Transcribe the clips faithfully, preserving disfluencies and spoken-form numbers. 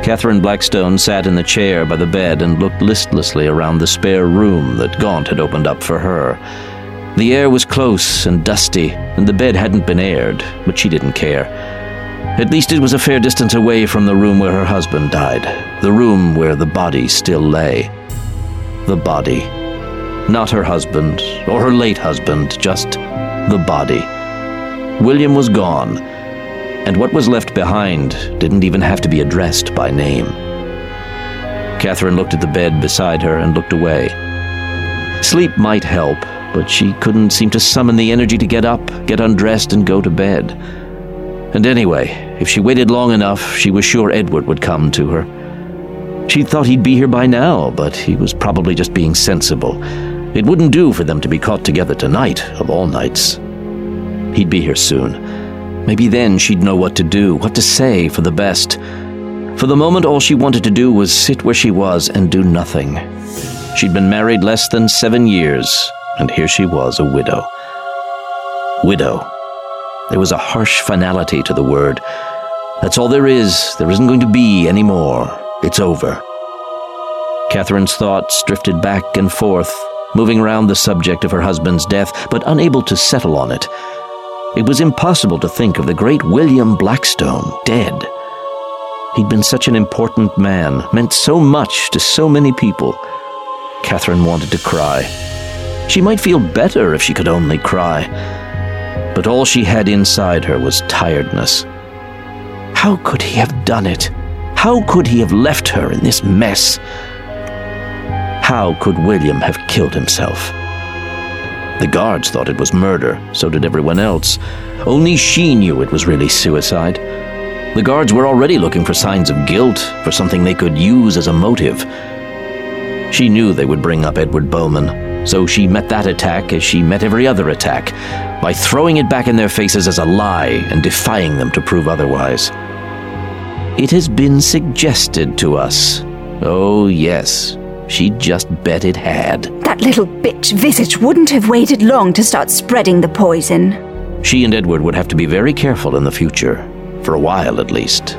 Catherine Blackstone sat in the chair by the bed and looked listlessly around the spare room that Gaunt had opened up for her. The air was close and dusty, and the bed hadn't been aired, but she didn't care. At least it was a fair distance away from the room where her husband died, the room where the body still lay. The body. Not her husband, or her late husband, just the body. William was gone, and what was left behind didn't even have to be addressed by name. Catherine looked at the bed beside her and looked away. Sleep might help, but she couldn't seem to summon the energy to get up, get undressed, and go to bed. And anyway, if she waited long enough, she was sure Edward would come to her. She'd thought he'd be here by now, but he was probably just being sensible. It wouldn't do for them to be caught together tonight, of all nights. He'd be here soon. Maybe then she'd know what to do, what to say for the best. For the moment, all she wanted to do was sit where she was and do nothing. She'd been married less than seven years, and here she was, a widow. Widow. There was a harsh finality to the word. That's all there is. There isn't going to be any more. It's over. Catherine's thoughts drifted back and forth, moving around the subject of her husband's death, but unable to settle on it. It was impossible to think of the great William Blackstone dead. He'd been such an important man, meant so much to so many people. Catherine wanted to cry. She might feel better if she could only cry. But all she had inside her was tiredness. How could he have done it? How could he have left her in this mess? How could William have killed himself? The guards thought it was murder, so did everyone else. Only she knew it was really suicide. The guards were already looking for signs of guilt, for something they could use as a motive. She knew they would bring up Edward Bowman, so she met that attack as she met every other attack, by throwing it back in their faces as a lie and defying them to prove otherwise. It has been suggested to us. Oh, yes, she just bet it had. That little bitch Visage wouldn't have waited long to start spreading the poison. She and Edward would have to be very careful in the future, for a while at least.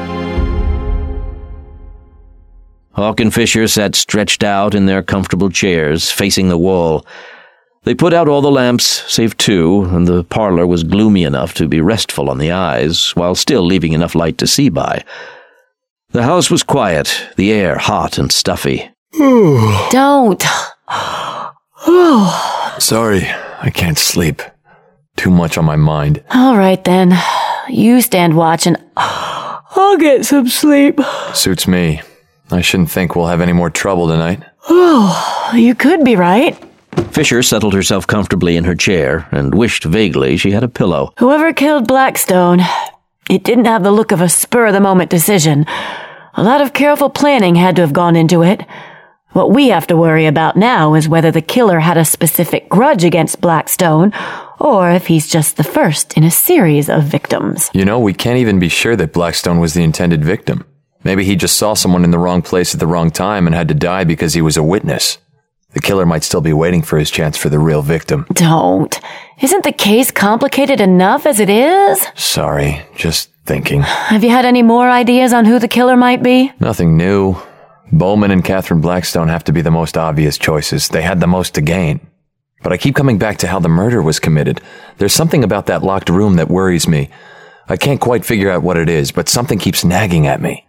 Hawk and Fisher sat stretched out in their comfortable chairs, facing the wall. They put out all the lamps, save two, and the parlor was gloomy enough to be restful on the eyes, while still leaving enough light to see by. The house was quiet, the air hot and stuffy. Don't. Sorry, I can't sleep. Too much on my mind. All right, then. You stand watch and I'll get some sleep. Suits me. I shouldn't think we'll have any more trouble tonight. Oh, you could be right. Fisher settled herself comfortably in her chair and wished vaguely she had a pillow. Whoever killed Blackstone, it didn't have the look of a spur-of-the-moment decision. A lot of careful planning had to have gone into it. What we have to worry about now is whether the killer had a specific grudge against Blackstone, or if he's just the first in a series of victims. You know, we can't even be sure that Blackstone was the intended victim. Maybe he just saw someone in the wrong place at the wrong time and had to die because he was a witness. The killer might still be waiting for his chance for the real victim. Don't. Isn't the case complicated enough as it is? Sorry, just thinking. Have you had any more ideas on who the killer might be? Nothing new. Bowman and Catherine Blackstone have to be the most obvious choices. They had the most to gain. But I keep coming back to how the murder was committed. There's something about that locked room that worries me. I can't quite figure out what it is, but something keeps nagging at me.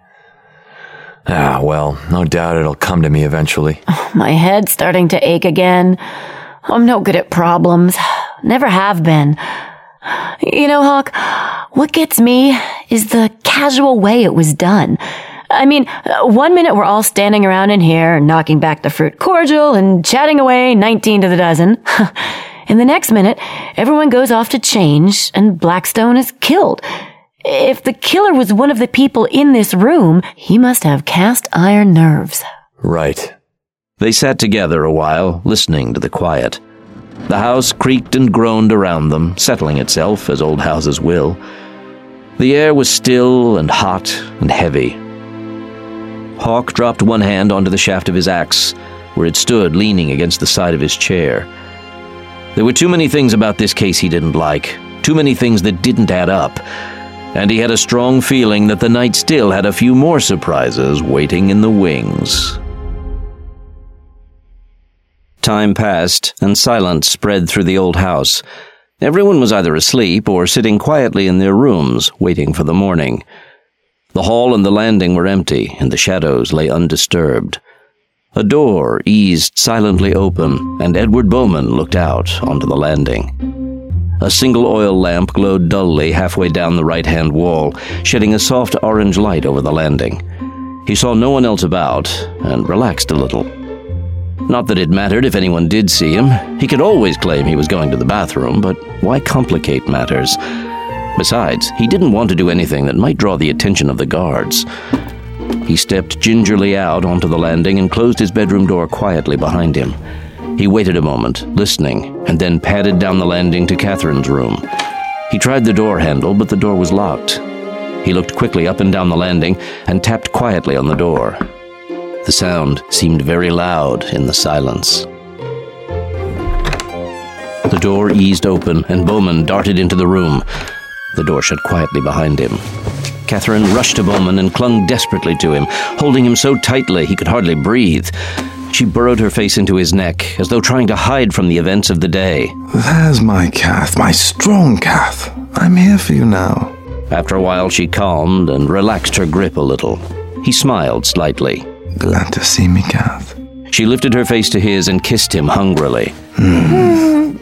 Ah, well, no doubt it'll come to me eventually. Oh, my head's starting to ache again. I'm no good at problems. Never have been. You know, Hawk, what gets me is the casual way it was done. I mean, one minute we're all standing around in here, knocking back the fruit cordial and chatting away nineteen to the dozen. And the next minute, everyone goes off to change and Blackstone is killed. If the killer was one of the people in this room, he must have cast iron nerves. Right. They sat together a while, listening to the quiet. The house creaked and groaned around them, settling itself, as old houses will. The air was still and hot and heavy. Hawk dropped one hand onto the shaft of his axe, where it stood leaning against the side of his chair. There were too many things about this case he didn't like, too many things that didn't add up. and he had a strong feeling that the night still had a few more surprises waiting in the wings. Time passed, and silence spread through the old house. Everyone was either asleep or sitting quietly in their rooms, waiting for the morning. The hall and the landing were empty, and the shadows lay undisturbed. A door eased silently open, and Edward Bowman looked out onto the landing. A single oil lamp glowed dully halfway down the right-hand wall, shedding a soft orange light over the landing. He saw no one else about, and relaxed a little. Not that it mattered if anyone did see him. He could always claim he was going to the bathroom, but why complicate matters? Besides, he didn't want to do anything that might draw the attention of the guards. He stepped gingerly out onto the landing and closed his bedroom door quietly behind him. He waited a moment, listening, and then padded down the landing to Catherine's room. He tried the door handle, but the door was locked. He looked quickly up and down the landing and tapped quietly on the door. The sound seemed very loud in the silence. The door eased open, and Bowman darted into the room. The door shut quietly behind him. Catherine rushed to Bowman and clung desperately to him, holding him so tightly he could hardly breathe. She burrowed her face into his neck, as though trying to hide from the events of the day. There's my Cath, my strong Cath. I'm here for you now. After a while, she calmed and relaxed her grip a little. He smiled slightly. Glad to see me, Cath. She lifted her face to his and kissed him hungrily. Mm.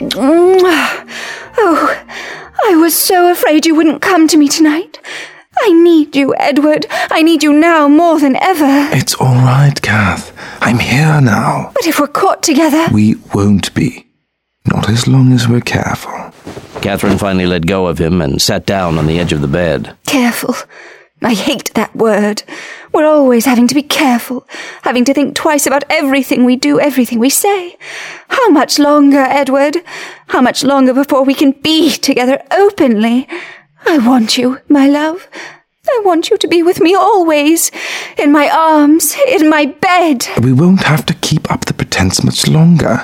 Oh, I was so afraid you wouldn't come to me tonight. I need you, Edward. I need you now more than ever. It's all right, Cath. I'm here now. But if we're caught together... We won't be. Not as long as we're careful. Catherine finally let go of him and sat down on the edge of the bed. Careful. I hate that word. We're always having to be careful, having to think twice about everything we do, everything we say. How much longer, Edward? How much longer before we can be together openly? I want you, my love. I want you to be with me always, in my arms, in my bed. We won't have to keep up the pretense much longer.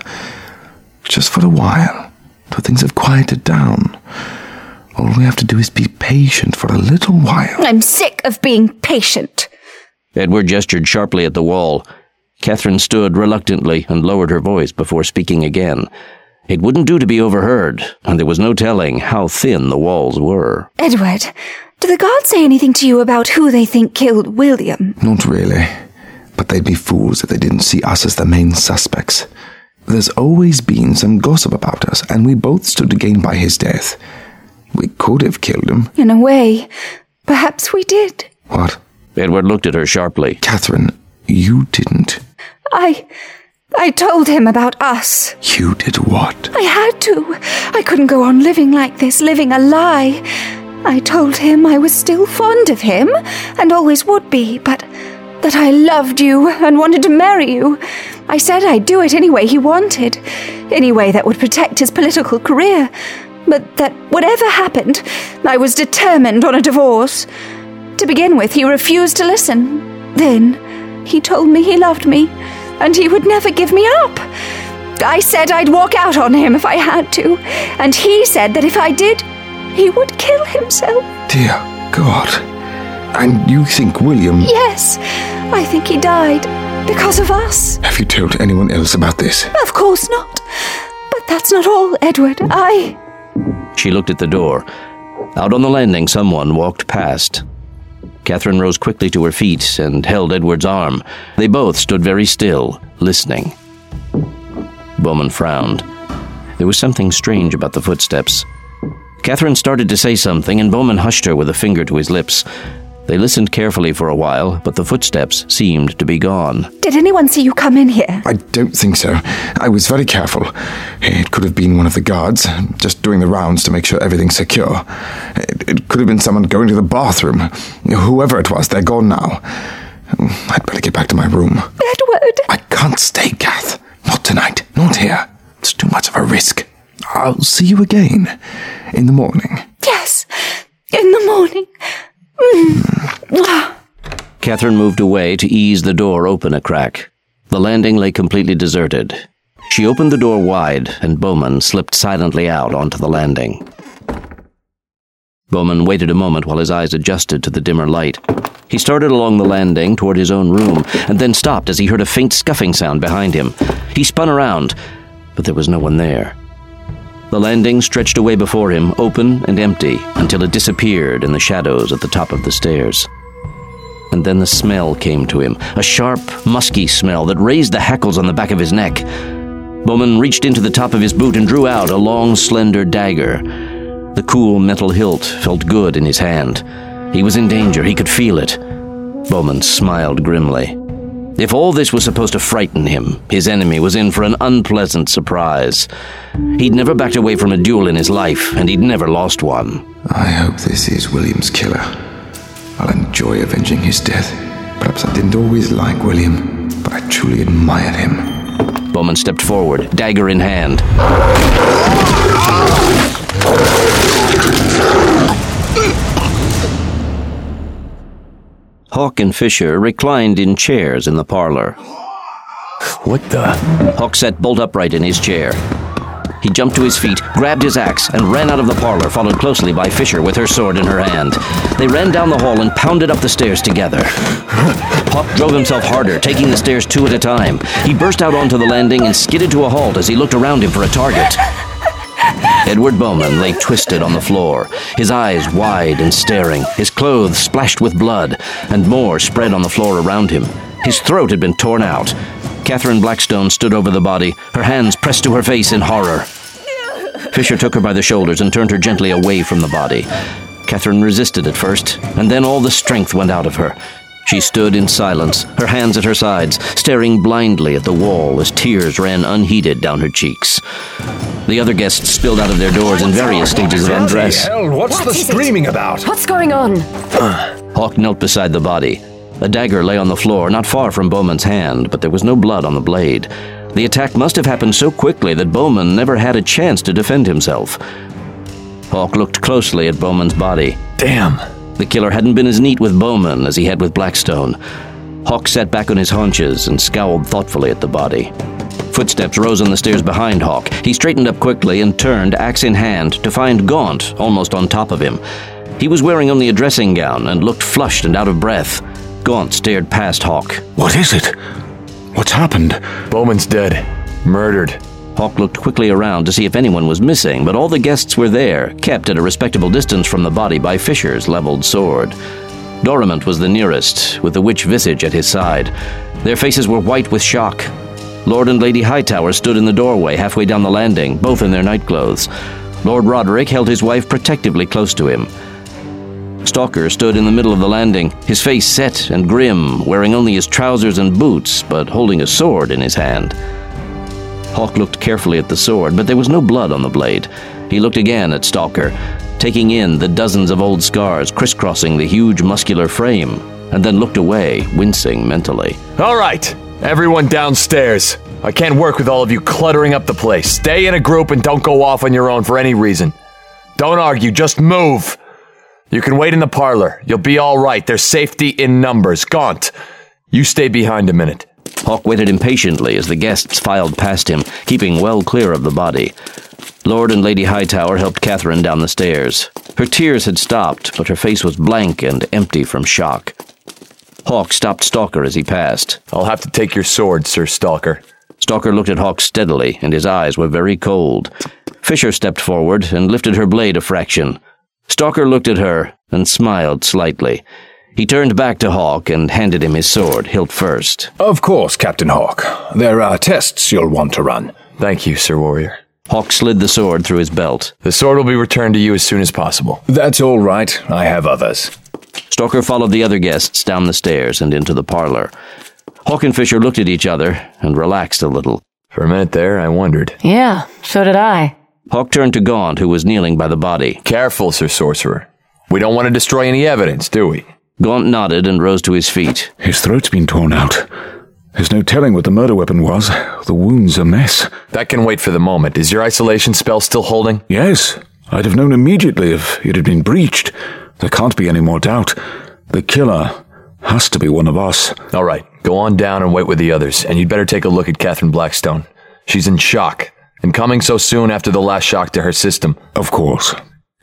Just for a while, till things have quieted down. All we have to do is be patient for a little while. I'm sick of being patient. Edward gestured sharply at the wall. Catherine stood reluctantly and lowered her voice before speaking again. It wouldn't do to be overheard, and there was no telling how thin the walls were. Edward, do the guards say anything to you about who they think killed William? Not really, but they'd be fools if they didn't see us as the main suspects. There's always been some gossip about us, and we both stood to gain by his death. We could have killed him. In a way, perhaps we did. What? Edward looked at her sharply. Catherine, you didn't. I... I told him about us. You did what? I had to. I couldn't go on living like this, living a lie. I told him I was still fond of him, and always would be, but that I loved you and wanted to marry you. I said I'd do it any way he wanted, any way that would protect his political career, but that whatever happened, I was determined on a divorce. To begin with, he refused to listen. Then, he told me he loved me, and he would never give me up. I said I'd walk out on him if I had to, and he said that if I did, he would kill himself. Dear God. And you think William... Yes, I think he died because of us. Have you told anyone else about this? Of course not. But that's not all, Edward. I... She looked at the door. Out on the landing, someone walked past. Catherine rose quickly to her feet and held Edward's arm. They both stood very still, listening. Bowman frowned. There was something strange about the footsteps. Catherine started to say something, and Bowman hushed her with a finger to his lips. They listened carefully for a while, but the footsteps seemed to be gone. Did anyone see you come in here? I don't think so. I was very careful. It could have been one of the guards, just doing the rounds to make sure everything's secure. It, it could have been someone going to the bathroom. Whoever it was, they're gone now. I'd better get back to my room. Edward! I can't stay, Kath. Not tonight. Not here. It's too much of a risk. I'll see you again. In the morning. Yes, in the morning. Mm. Catherine moved away to ease the door open a crack. The landing lay completely deserted. She opened the door wide, and Bowman slipped silently out onto the landing. Bowman waited a moment while his eyes adjusted to the dimmer light. He started along the landing toward his own room, and then stopped as he heard a faint scuffing sound behind him. He spun around, but there was no one there. The landing stretched away before him, open and empty, until it disappeared in the shadows at the top of the stairs. And then the smell came to him, a sharp, musky smell that raised the hackles on the back of his neck. Bowman reached into the top of his boot and drew out a long, slender dagger. The cool metal hilt felt good in his hand. He was in danger. He could feel it. Bowman smiled grimly. If all this was supposed to frighten him, his enemy was in for an unpleasant surprise. He'd never backed away from a duel in his life, and he'd never lost one. I hope this is William's killer. I'll enjoy avenging his death. Perhaps I didn't always like William, but I truly admired him. Bowman stepped forward, dagger in hand. Hawk and Fisher reclined in chairs in the parlor. What the? Hawk sat bolt upright in his chair. He jumped to his feet, grabbed his axe, and ran out of the parlor, followed closely by Fisher with her sword in her hand. They ran down the hall and pounded up the stairs together. Hawk drove himself harder, taking the stairs two at a time. He burst out onto the landing and skidded to a halt as he looked around him for a target. Edward Bowman lay twisted on the floor, his eyes wide and staring, his clothes splashed with blood, and more spread on the floor around him. His throat had been torn out. Catherine Blackstone stood over the body, her hands pressed to her face in horror. Fisher took her by the shoulders and turned her gently away from the body. Catherine resisted at first, and then all the strength went out of her. She stood in silence, her hands at her sides, staring blindly at the wall as tears ran unheeded down her cheeks. The other guests spilled out of their doors in various stages of undress. Hell, what's What the is it? screaming about? What's going on? Hawk knelt beside the body. A dagger lay on the floor, not far from Bowman's hand, but there was no blood on the blade. The attack must have happened so quickly that Bowman never had a chance to defend himself. Hawk looked closely at Bowman's body. Damn. The killer hadn't been as neat with Bowman as he had with Blackstone. Hawk sat back on his haunches and scowled thoughtfully at the body. Footsteps rose on the stairs behind Hawk. He straightened up quickly and turned, axe in hand, to find Gaunt almost on top of him. He was wearing only a dressing gown and looked flushed and out of breath. Gaunt stared past Hawk. What is it? What's happened? Bowman's dead. Murdered. Hawk looked quickly around to see if anyone was missing, but all the guests were there, kept at a respectable distance from the body by Fisher's leveled sword. Dorimant was the nearest, with the witch visage at his side. Their faces were white with shock. Lord and Lady Hightower stood in the doorway halfway down the landing, both in their nightclothes. Lord Roderick held his wife protectively close to him. Stalker stood in the middle of the landing, his face set and grim, wearing only his trousers and boots, but holding a sword in his hand. Hawk looked carefully at the sword, but there was no blood on the blade. He looked again at Stalker, taking in the dozens of old scars crisscrossing the huge muscular frame, and then looked away, wincing mentally. All right, everyone downstairs. I can't work with all of you cluttering up the place. Stay in a group and don't go off on your own for any reason. Don't argue, just move. You can wait in the parlor. You'll be all right. There's safety in numbers. Gaunt, you stay behind a minute. Hawk waited impatiently as the guests filed past him, keeping well clear of the body. Lord and Lady Hightower helped Catherine down the stairs. Her tears had stopped, but her face was blank and empty from shock. Hawk stopped Stalker as he passed. I'll have to take your sword, Sir Stalker. Stalker looked at Hawk steadily, and his eyes were very cold. Fisher stepped forward and lifted her blade a fraction. Stalker looked at her and smiled slightly. He turned back to Hawk and handed him his sword, hilt first. Of course, Captain Hawk. There are tests you'll want to run. Thank you, Sir Warrior. Hawk slid the sword through his belt. The sword will be returned to you as soon as possible. That's all right. I have others. Stalker followed the other guests down the stairs and into the parlor. Hawk and Fisher looked at each other and relaxed a little. For a minute there, I wondered. Yeah, so did I. Hawk turned to Gaunt, who was kneeling by the body. Careful, Sir Sorcerer. We don't want to destroy any evidence, do we? Gaunt nodded and rose to his feet. His throat's been torn out. There's no telling what the murder weapon was. The wound's a mess. That can wait for the moment. Is your isolation spell still holding? Yes. I'd have known immediately if it had been breached. There can't be any more doubt. The killer has to be one of us. All right. Go on down and wait with the others, and you'd better take a look at Catherine Blackstone. She's in shock, and coming so soon after the last shock to her system. Of course.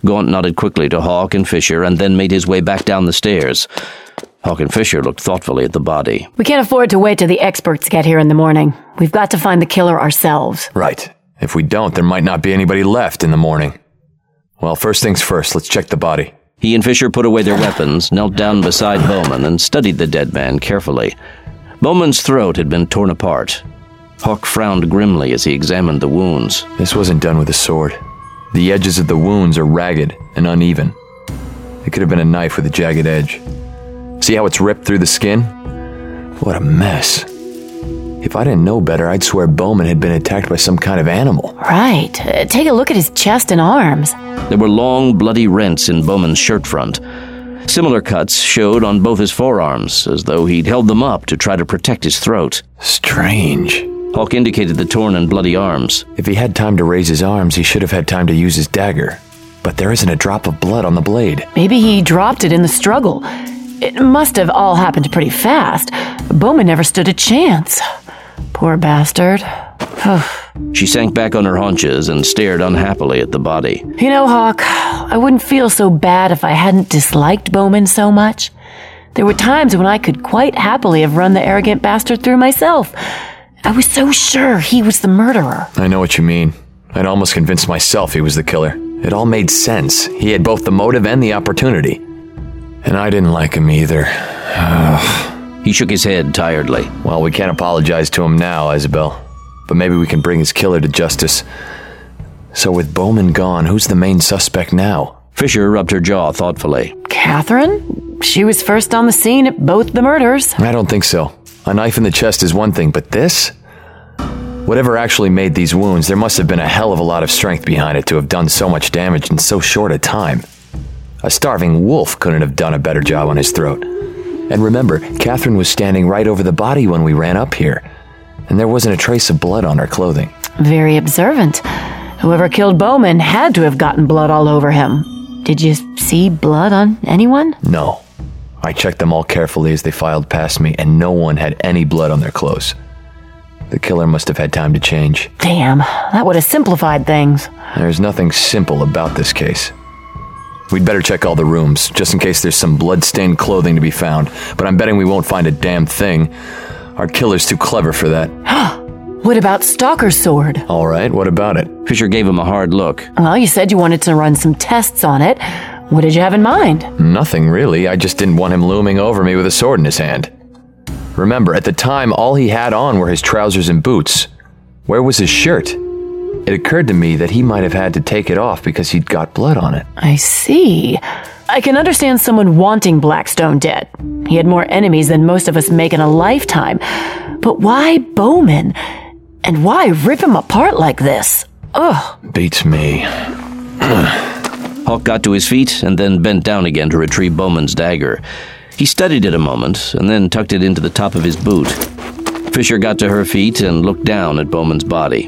Gaunt nodded quickly to Hawk and Fisher and then made his way back down the stairs. Hawk and Fisher looked thoughtfully at the body. We can't afford to wait till the experts get here in the morning. We've got to find the killer ourselves. Right. If we don't, there might not be anybody left in the morning. Well, first things first, let's check the body. He and Fisher put away their weapons, knelt down beside Bowman, and studied the dead man carefully. Bowman's throat had been torn apart. Hawk frowned grimly as he examined the wounds. This wasn't done with a sword. The edges of the wounds are ragged and uneven. It could have been a knife with a jagged edge. See how it's ripped through the skin? What a mess. If I didn't know better, I'd swear Bowman had been attacked by some kind of animal. Right. Uh, take a look at his chest and arms. There were long, bloody rents in Bowman's shirt front. Similar cuts showed on both his forearms, as though he'd held them up to try to protect his throat. Strange. Hawk indicated the torn and bloody arms. If he had time to raise his arms, he should have had time to use his dagger. But there isn't a drop of blood on the blade. Maybe he dropped it in the struggle. It must have all happened pretty fast. Bowman never stood a chance. Poor bastard. She sank back on her haunches and stared unhappily at the body. You know, Hawk, I wouldn't feel so bad if I hadn't disliked Bowman so much. There were times when I could quite happily have run the arrogant bastard through myself. I was so sure he was the murderer. I know what you mean. I'd almost convinced myself he was the killer. It all made sense. He had both the motive and the opportunity. And I didn't like him either. He shook his head tiredly. Well, we can't apologize to him now, Isabel. But maybe we can bring his killer to justice. So with Bowman gone, who's the main suspect now? Fisher rubbed her jaw thoughtfully. Catherine? She was first on the scene at both the murders. I don't think so. A knife in the chest is one thing, but this? Whatever actually made these wounds, there must have been a hell of a lot of strength behind it to have done so much damage in so short a time. A starving wolf couldn't have done a better job on his throat. And remember, Catherine was standing right over the body when we ran up here, and there wasn't a trace of blood on her clothing. Very observant. Whoever killed Bowman had to have gotten blood all over him. Did you see blood on anyone? No. I checked them all carefully as they filed past me, and no one had any blood on their clothes. The killer must have had time to change. Damn, that would have simplified things. There's nothing simple about this case. We'd better check all the rooms, just in case there's some blood-stained clothing to be found, but I'm betting we won't find a damn thing. Our killer's too clever for that. What about Stalker's sword? All right, what about it? Fisher gave him a hard look. Well, you said you wanted to run some tests on it. What did you have in mind? Nothing, really. I just didn't want him looming over me with a sword in his hand. Remember, at the time, all he had on were his trousers and boots. Where was his shirt? It occurred to me that he might have had to take it off because he'd got blood on it. I see. I can understand someone wanting Blackstone dead. He had more enemies than most of us make in a lifetime. But why Bowman? And why rip him apart like this? Ugh. Beats me. Hawk got to his feet and then bent down again to retrieve Bowman's dagger. He studied it a moment and then tucked it into the top of his boot. Fisher got to her feet and looked down at Bowman's body.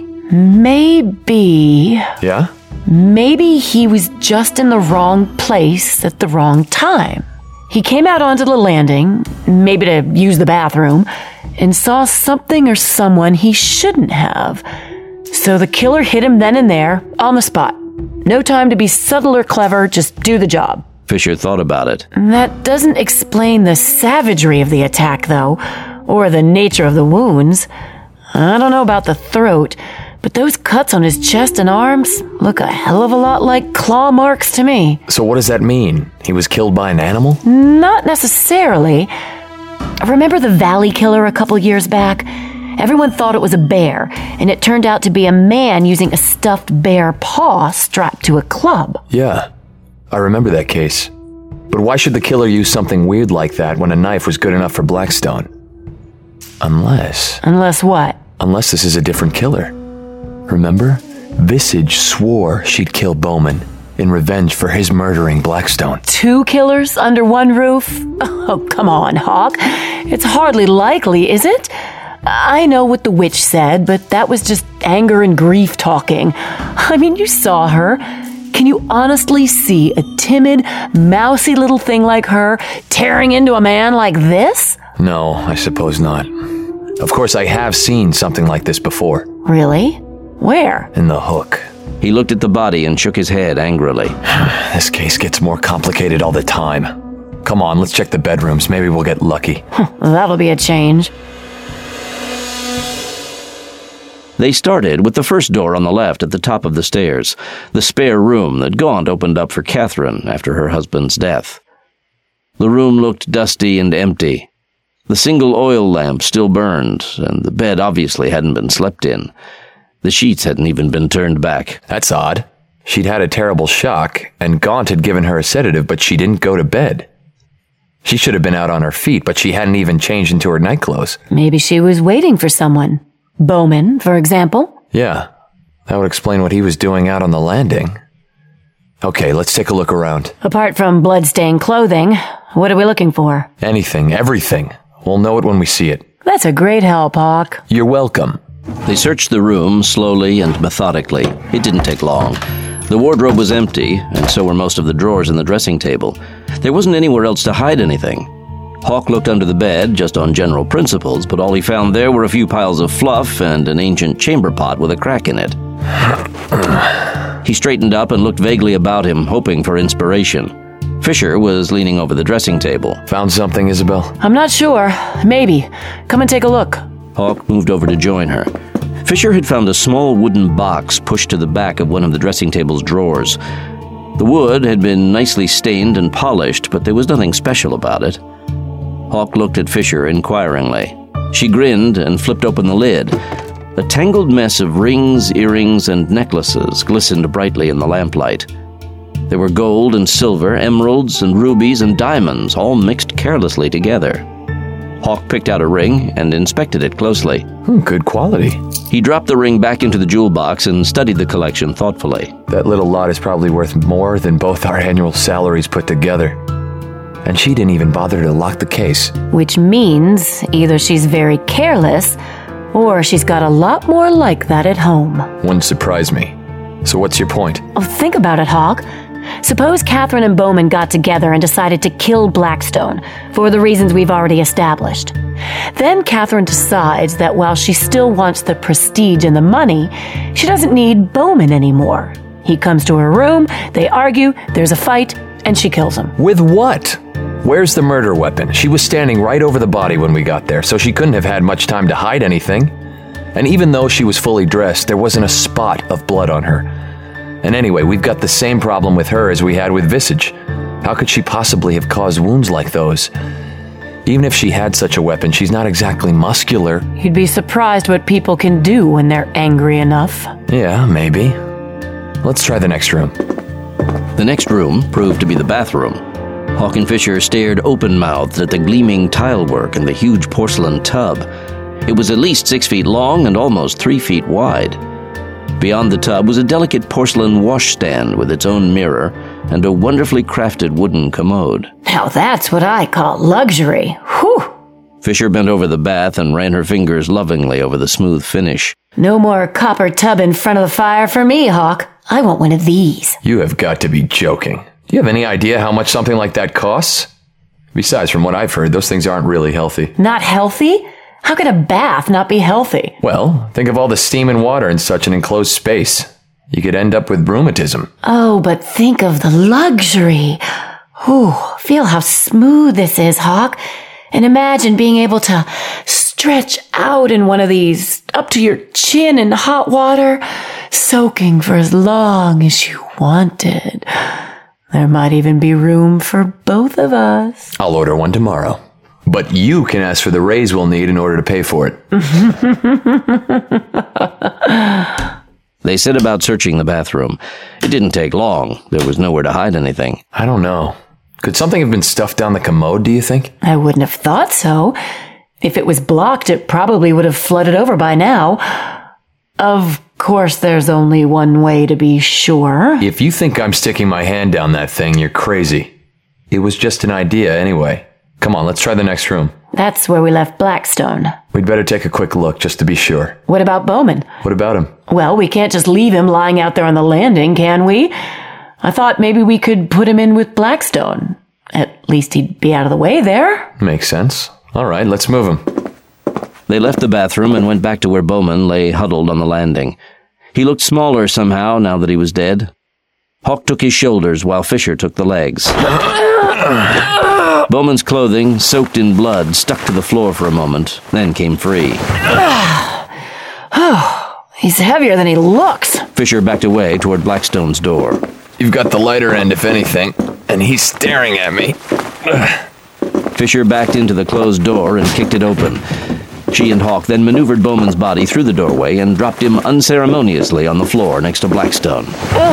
Maybe... Yeah? Maybe he was just in the wrong place at the wrong time. He came out onto the landing, maybe to use the bathroom, and saw something or someone he shouldn't have. So the killer hit him then and there, on the spot. No time to be subtle or clever, just do the job. Fisher thought about it. That doesn't explain the savagery of the attack, though, or the nature of the wounds. I don't know about the throat, but those cuts on his chest and arms look a hell of a lot like claw marks to me. So what does that mean? He was killed by an animal? Not necessarily. Remember the Valley Killer a couple years back? Everyone thought it was a bear, and it turned out to be a man using a stuffed bear paw strapped to a club. Yeah, I remember that case. But why should the killer use something weird like that when a knife was good enough for Blackstone? Unless... Unless what? Unless this is a different killer. Remember? Visage swore she'd kill Bowman in revenge for his murdering Blackstone. Two killers under one roof? Oh, come on, Hawk. It's hardly likely, is it? I know what the witch said, but that was just anger and grief talking. I mean, you saw her. Can you honestly see a timid, mousy little thing like her tearing into a man like this? No, I suppose not. Of course, I have seen something like this before. Really? Where? In The Hook. He looked at the body and shook his head angrily. This case gets more complicated all the time. Come on, let's check the bedrooms. Maybe we'll get lucky. That'll be a change. They started with the first door on the left at the top of the stairs, the spare room that Gaunt opened up for Catherine after her husband's death. The room looked dusty and empty. The single oil lamp still burned, and the bed obviously hadn't been slept in. The sheets hadn't even been turned back. That's odd. She'd had a terrible shock, and Gaunt had given her a sedative, but she didn't go to bed. She should have been out on her feet, but she hadn't even changed into her nightclothes. Maybe she was waiting for someone. Bowman, for example? Yeah, that would explain what he was doing out on the landing. Okay, let's take a look around. Apart from blood-stained clothing, what are we looking for? Anything, everything. We'll know it when we see it. That's a great help, Hawk. You're welcome. They searched the room slowly and methodically. It didn't take long. The wardrobe was empty, and so were most of the drawers in the dressing table. There wasn't anywhere else to hide anything. Hawk looked under the bed, just on general principles, but all he found there were a few piles of fluff and an ancient chamber pot with a crack in it. He straightened up and looked vaguely about him, hoping for inspiration. Fisher was leaning over the dressing table. Found something, Isabel? I'm not sure. Maybe. Come and take a look. Hawk moved over to join her. Fisher had found a small wooden box pushed to the back of one of the dressing table's drawers. The wood had been nicely stained and polished, but there was nothing special about it. Hawk looked at Fisher inquiringly. She grinned and flipped open the lid. A tangled mess of rings, earrings, and necklaces glistened brightly in the lamplight. There were gold and silver, emeralds and rubies and diamonds, all mixed carelessly together. Hawk picked out a ring and inspected it closely. Hmm, good quality. He dropped the ring back into the jewel box and studied the collection thoughtfully. That little lot is probably worth more than both our annual salaries put together. And she didn't even bother to lock the case. Which means either she's very careless, or she's got a lot more like that at home. Wouldn't surprise me. So what's your point? Oh, think about it, Hawk. Suppose Catherine and Bowman got together and decided to kill Blackstone, for the reasons we've already established. Then Catherine decides that while she still wants the prestige and the money, she doesn't need Bowman anymore. He comes to her room, they argue, there's a fight, and she kills him. With what? Where's the murder weapon? She was standing right over the body when we got there, so she couldn't have had much time to hide anything. And even though she was fully dressed, there wasn't a spot of blood on her. And anyway, we've got the same problem with her as we had with Visage. How could she possibly have caused wounds like those? Even if she had such a weapon, she's not exactly muscular. You'd be surprised what people can do when they're angry enough. Yeah, maybe. Let's try the next room. The next room proved to be the bathroom. Hawk and Fisher stared open-mouthed at the gleaming tilework and the huge porcelain tub. It was at least six feet long and almost three feet wide. Beyond the tub was a delicate porcelain washstand with its own mirror and a wonderfully crafted wooden commode. Now that's what I call luxury. Whew! Fisher bent over the bath and ran her fingers lovingly over the smooth finish. No more copper tub in front of the fire for me, Hawk. I want one of these. You have got to be joking. Do you have any idea how much something like that costs? Besides, from what I've heard, those things aren't really healthy. Not healthy? How can a bath not be healthy? Well, think of all the steam and water in such an enclosed space. You could end up with rheumatism. Oh, but think of the luxury. Ooh, feel how smooth this is, Hawk. And imagine being able to stretch out in one of these up to your chin in hot water, soaking for as long as you wanted. There might even be room for both of us. I'll order one tomorrow. But you can ask for the raise we'll need in order to pay for it. They set about searching the bathroom. It didn't take long. There was nowhere to hide anything. I don't know. Could something have been stuffed down the commode, do you think? I wouldn't have thought so. If it was blocked, it probably would have flooded over by now. Of course, there's only one way to be sure. If you think I'm sticking my hand down that thing, you're crazy. It was just an idea anyway. Come on, let's try the next room. That's where we left Blackstone. We'd better take a quick look just to be sure. What about Bowman? What about him? Well, we can't just leave him lying out there on the landing, can we? I thought maybe we could put him in with Blackstone. At least he'd be out of the way there. Makes sense. All right, let's move him. They left the bathroom and went back to where Bowman lay huddled on the landing. He looked smaller somehow now that he was dead. Hawk took his shoulders while Fisher took the legs. Bowman's clothing, soaked in blood, stuck to the floor for a moment, then came free. He's heavier than he looks. Fisher backed away toward Blackstone's door. You've got the lighter end, if anything, and he's staring at me. Fisher backed into the closed door and kicked it open. She and Hawk then maneuvered Bowman's body through the doorway and dropped him unceremoniously on the floor next to Blackstone.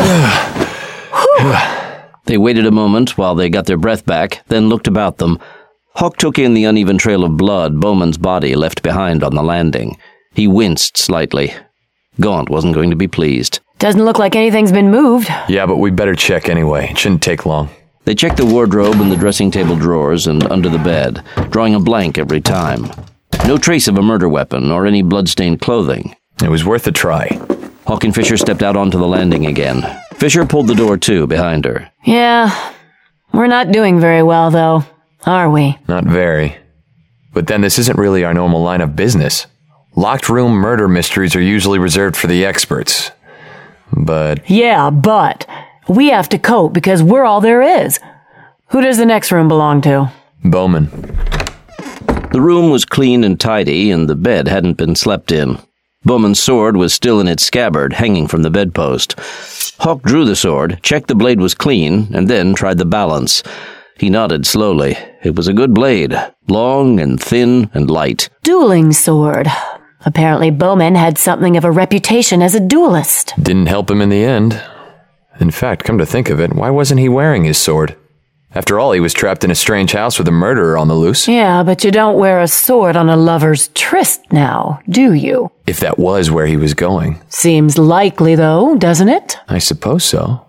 They waited a moment while they got their breath back, then looked about them. Hawk took in the uneven trail of blood Bowman's body left behind on the landing. He winced slightly. Gaunt wasn't going to be pleased. Doesn't look like anything's been moved. Yeah, but we better check anyway. It shouldn't take long. They checked the wardrobe and the dressing table drawers and under the bed, drawing a blank every time. No trace of a murder weapon or any blood-stained clothing. It was worth a try. Hawk and Fisher stepped out onto the landing again. Fisher pulled the door to behind her. Yeah, we're not doing very well, though, are we? Not very. But then this isn't really our normal line of business. Locked room murder mysteries are usually reserved for the experts. But... Yeah, but we have to cope because we're all there is. Who does the next room belong to? Bowman. The room was clean and tidy, and the bed hadn't been slept in. Bowman's sword was still in its scabbard, hanging from the bedpost. Hawk drew the sword, checked the blade was clean, and then tried the balance. He nodded slowly. It was a good blade, long and thin and light. Dueling sword. Apparently Bowman had something of a reputation as a duelist. Didn't help him in the end. In fact, come to think of it, why wasn't he wearing his sword? After all, he was trapped in a strange house with a murderer on the loose. Yeah, but you don't wear a sword on a lover's tryst now, do you? If that was where he was going. Seems likely, though, doesn't it? I suppose so.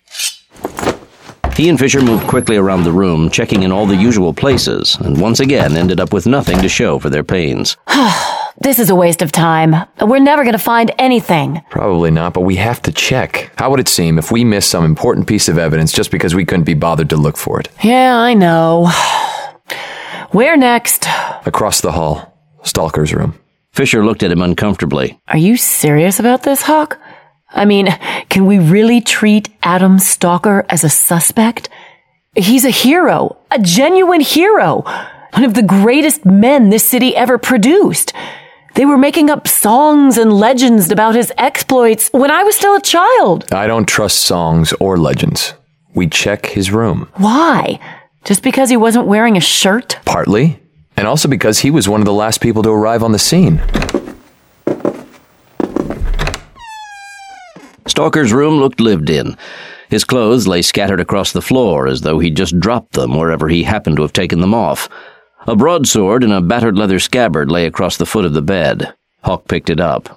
He and Fisher moved quickly around the room, checking in all the usual places, and once again ended up with nothing to show for their pains. This is a waste of time. We're never going to find anything. Probably not, but we have to check. How would it seem if we missed some important piece of evidence just because we couldn't be bothered to look for it? Yeah, I know. Where next? Across the hall. Stalker's room. Fisher looked at him uncomfortably. Are you serious about this, Hawk? I mean, can we really treat Adam Stalker as a suspect? He's a hero, a genuine hero, one of the greatest men this city ever produced. They were making up songs and legends about his exploits when I was still a child. I don't trust songs or legends. We check his room. Why? Just because he wasn't wearing a shirt? Partly. And also because he was one of the last people to arrive on the scene. Stalker's room looked lived in. His clothes lay scattered across the floor as though he'd just dropped them wherever he happened to have taken them off. A broadsword in a battered leather scabbard lay across the foot of the bed. Hawk picked it up.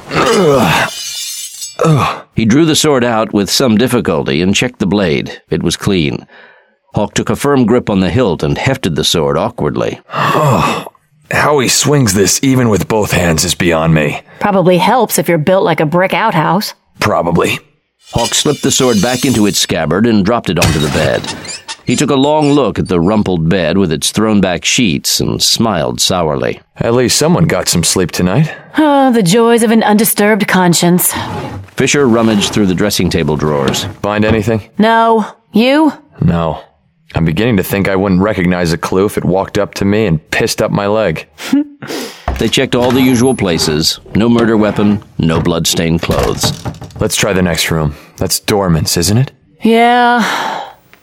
He drew the sword out with some difficulty and checked the blade. It was clean. Hawk took a firm grip on the hilt and hefted the sword awkwardly. Oh, how he swings this even with both hands is beyond me. Probably helps if you're built like a brick outhouse. Probably. Hawk slipped the sword back into its scabbard and dropped it onto the bed. He took a long look at the rumpled bed with its thrown-back sheets and smiled sourly. At least someone got some sleep tonight. Oh, the joys of an undisturbed conscience. Fisher rummaged through the dressing table drawers. Find anything? No. You? No. I'm beginning to think I wouldn't recognize a clue if it walked up to me and pissed up my leg. They checked all the usual places. No murder weapon, no blood-stained clothes. Let's try the next room. That's Dorman's, isn't it? Yeah.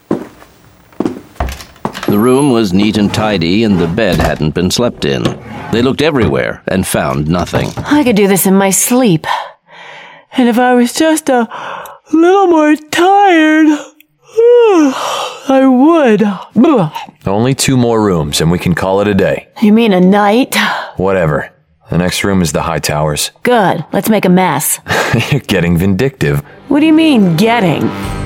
The room was neat and tidy, and the bed hadn't been slept in. They looked everywhere and found nothing. I could do this in my sleep. And if I was just a little more tired, I would. Only two more rooms, and we can call it a day. You mean a night? Whatever. The next room is the High Towers. Good. Let's make a mess. You're getting vindictive. What do you mean, getting?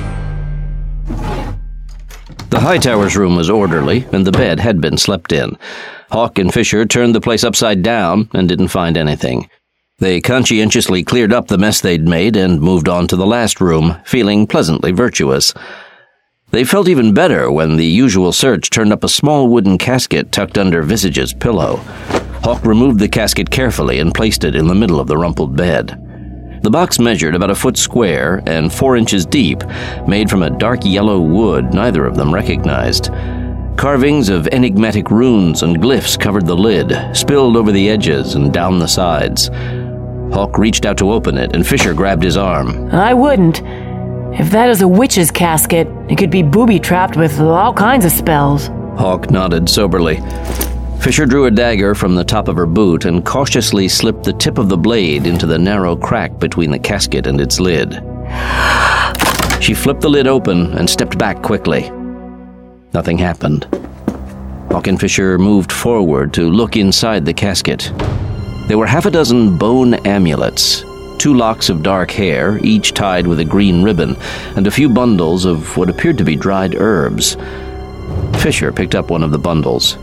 The Hightowers' room was orderly, and the bed had been slept in. Hawk and Fisher turned the place upside down and didn't find anything. They conscientiously cleared up the mess they'd made and moved on to the last room, feeling pleasantly virtuous. They felt even better when the usual search turned up a small wooden casket tucked under Visage's pillow. Hawk removed the casket carefully and placed it in the middle of the rumpled bed. The box measured about a foot square and four inches deep, made from a dark yellow wood neither of them recognized. Carvings of enigmatic runes and glyphs covered the lid, spilled over the edges and down the sides. Hawk reached out to open it, and Fisher grabbed his arm. I wouldn't. If that is a witch's casket, it could be booby-trapped with all kinds of spells. Hawk nodded soberly. Fisher drew a dagger from the top of her boot and cautiously slipped the tip of the blade into the narrow crack between the casket and its lid. She flipped the lid open and stepped back quickly. Nothing happened. Hawk and Fisher moved forward to look inside the casket. There were half a dozen bone amulets, two locks of dark hair, each tied with a green ribbon, and a few bundles of what appeared to be dried herbs. Fisher picked up one of the bundles.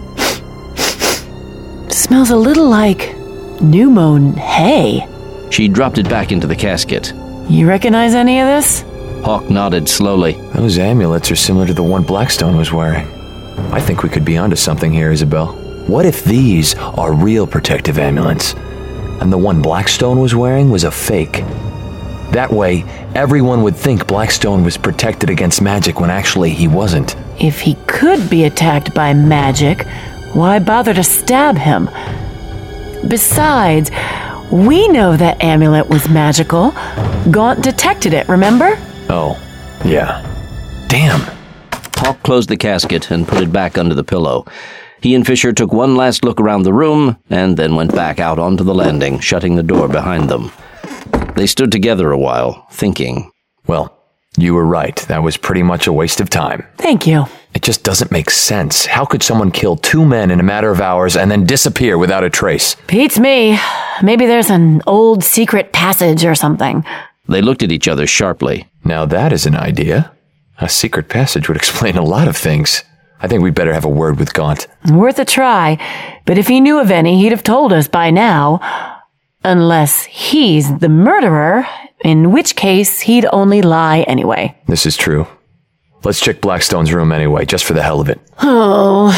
Smells a little like new mown hay. She dropped it back into the casket. You recognize any of this? Hawk nodded slowly. Those amulets are similar to the one Blackstone was wearing. I think we could be onto something here, Isabel. What if these are real protective amulets, and the one Blackstone was wearing was a fake? That way, everyone would think Blackstone was protected against magic when actually he wasn't. If he could be attacked by magic, why bother to stab him? Besides, we know that amulet was magical. Gaunt detected it, remember? Oh, yeah. Damn. Hawk closed the casket and put it back under the pillow. He and Fisher took one last look around the room and then went back out onto the landing, shutting the door behind them. They stood together a while, thinking. Well, you were right. That was pretty much a waste of time. Thank you. It just doesn't make sense. How could someone kill two men in a matter of hours and then disappear without a trace? Beats me. Maybe there's an old secret passage or something. They looked at each other sharply. Now that is an idea. A secret passage would explain a lot of things. I think we'd better have a word with Gaunt. Worth a try. But if he knew of any, he'd have told us by now. Unless he's the murderer, in which case he'd only lie anyway. This is true. Let's check Blackstone's room anyway, just for the hell of it. Oh.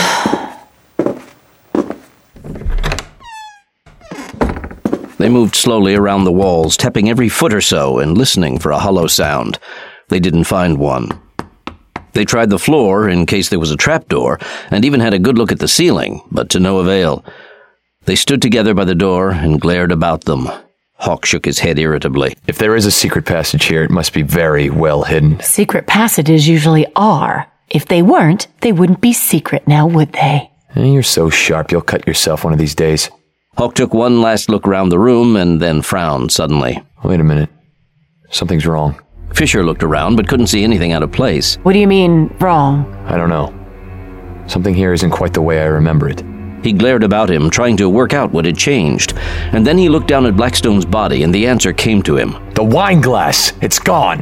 They moved slowly around the walls, tapping every foot or so and listening for a hollow sound. They didn't find one. They tried the floor in case there was a trapdoor, and even had a good look at the ceiling, but to no avail. They stood together by the door and glared about them. Hawk shook his head irritably. If there is a secret passage here, it must be very well hidden. Secret passages usually are. If they weren't, they wouldn't be secret now, would they? You're so sharp, you'll cut yourself one of these days. Hawk took one last look around the room and then frowned suddenly. Wait a minute. Something's wrong. Fisher looked around but couldn't see anything out of place. What do you mean, wrong? I don't know. Something here isn't quite the way I remember it. He glared about him, trying to work out what had changed, and then he looked down at Blackstone's body, and the answer came to him. The wine glass! It's gone!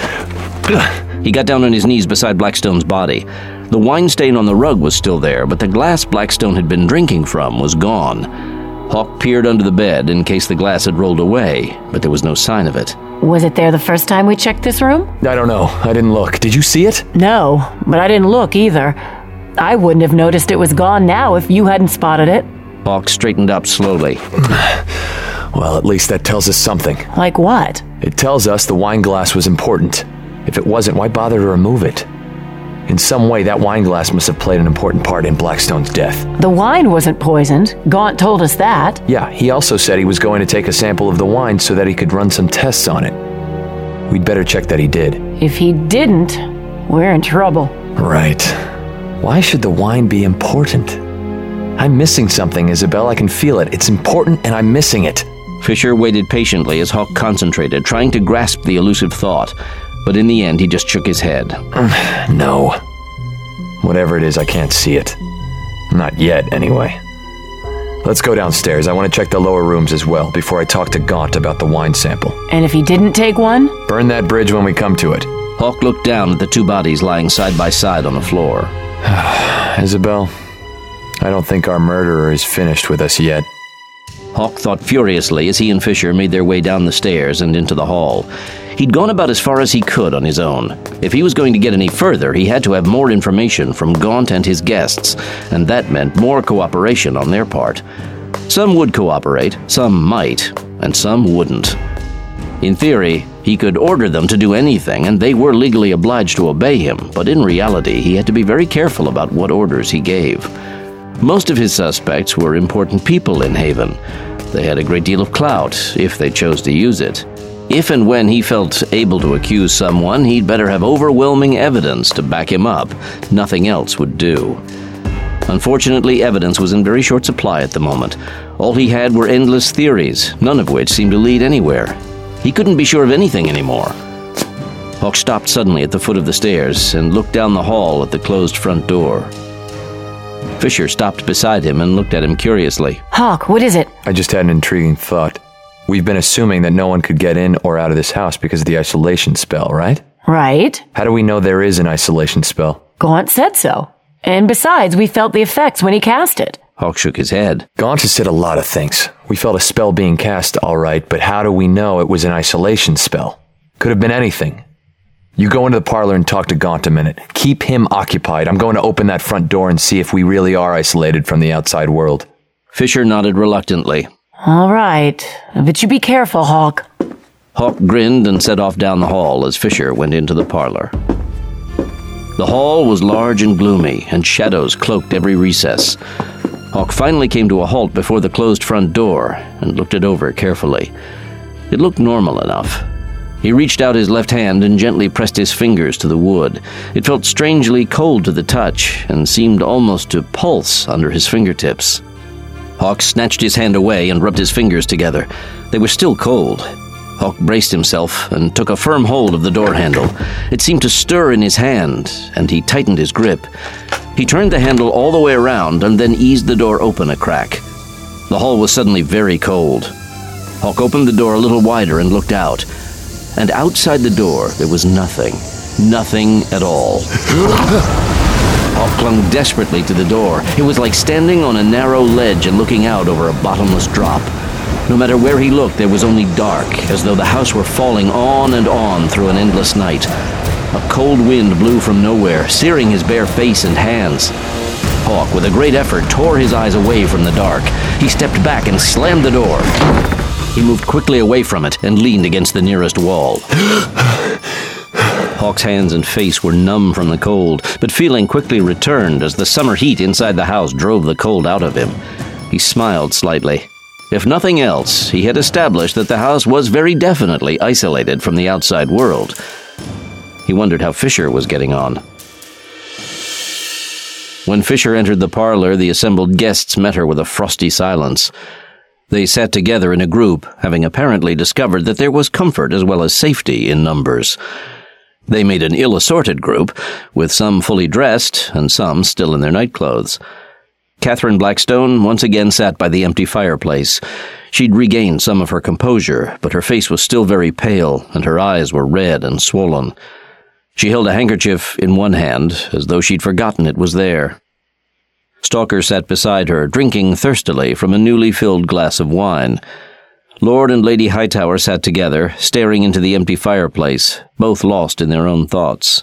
He got down on his knees beside Blackstone's body. The wine stain on the rug was still there, but the glass Blackstone had been drinking from was gone. Hawk peered under the bed in case the glass had rolled away, but there was no sign of it. Was it there the first time we checked this room? I don't know. I didn't look. Did you see it? No, but I didn't look either. I wouldn't have noticed it was gone now if you hadn't spotted it. Hawk straightened up slowly. Well, at least that tells us something. Like what? It tells us the wine glass was important. If it wasn't, why bother to remove it? In some way, that wine glass must have played an important part in Blackstone's death. The wine wasn't poisoned. Gaunt told us that. Yeah, he also said he was going to take a sample of the wine so that he could run some tests on it. We'd better check that he did. If he didn't, we're in trouble. Right. Why should the wine be important? I'm missing something, Isabel. I can feel it. It's important and I'm missing it. Fisher waited patiently as Hawk concentrated, trying to grasp the elusive thought. But in the end, he just shook his head. No. Whatever it is, I can't see it. Not yet, anyway. Let's go downstairs. I want to check the lower rooms as well before I talk to Gaunt about the wine sample. And if he didn't take one? Burn that bridge when we come to it. Hawk looked down at the two bodies lying side by side on the floor. Isabel, I don't think our murderer is finished with us yet. Hawk thought furiously as he and Fisher made their way down the stairs and into the hall. He'd gone about as far as he could on his own. If he was going to get any further, he had to have more information from Gaunt and his guests, and that meant more cooperation on their part. Some would cooperate, some might, and some wouldn't. In theory, he could order them to do anything, and they were legally obliged to obey him, but in reality, he had to be very careful about what orders he gave. Most of his suspects were important people in Haven. They had a great deal of clout, if they chose to use it. If and when he felt able to accuse someone, he'd better have overwhelming evidence to back him up. Nothing else would do. Unfortunately, evidence was in very short supply at the moment. All he had were endless theories, none of which seemed to lead anywhere. He couldn't be sure of anything anymore. Hawk stopped suddenly at the foot of the stairs and looked down the hall at the closed front door. Fisher stopped beside him and looked at him curiously. Hawk, what is it? I just had an intriguing thought. We've been assuming that no one could get in or out of this house because of the isolation spell, right? Right. How do we know there is an isolation spell? Gaunt said so. And besides, we felt the effects when he cast it. Hawk shook his head. Gaunt has said a lot of things. We felt a spell being cast, all right, but how do we know it was an isolation spell? Could have been anything. You go into the parlor and talk to Gaunt a minute. Keep him occupied. I'm going to open that front door and see if we really are isolated from the outside world. Fisher nodded reluctantly. All right, but you be careful, Hawk. Hawk grinned and set off down the hall as Fisher went into the parlor. The hall was large and gloomy, and shadows cloaked every recess. Hawk finally came to a halt before the closed front door and looked it over carefully. It looked normal enough. He reached out his left hand and gently pressed his fingers to the wood. It felt strangely cold to the touch and seemed almost to pulse under his fingertips. Hawk snatched his hand away and rubbed his fingers together. They were still cold. Hawk braced himself and took a firm hold of the door handle. It seemed to stir in his hand, and he tightened his grip. He turned the handle all the way around and then eased the door open a crack. The hall was suddenly very cold. Hawk opened the door a little wider and looked out. And outside the door, there was nothing. Nothing at all. Hawk clung desperately to the door. It was like standing on a narrow ledge and looking out over a bottomless drop. No matter where he looked, there was only dark, as though the house were falling on and on through an endless night. A cold wind blew from nowhere, searing his bare face and hands. Hawk, with a great effort, tore his eyes away from the dark. He stepped back and slammed the door. He moved quickly away from it and leaned against the nearest wall. Hawk's hands and face were numb from the cold, but feeling quickly returned as the summer heat inside the house drove the cold out of him. He smiled slightly. If nothing else, he had established that the house was very definitely isolated from the outside world. He wondered how Fisher was getting on. When Fisher entered the parlor, the assembled guests met her with a frosty silence. They sat together in a group, having apparently discovered that there was comfort as well as safety in numbers. They made an ill-assorted group, with some fully dressed and some still in their nightclothes. Catherine Blackstone once again sat by the empty fireplace. She'd regained some of her composure, but her face was still very pale, and her eyes were red and swollen. She held a handkerchief in one hand, as though she'd forgotten it was there. Stalker sat beside her, drinking thirstily from a newly filled glass of wine. Lord and Lady Hightower sat together, staring into the empty fireplace, both lost in their own thoughts.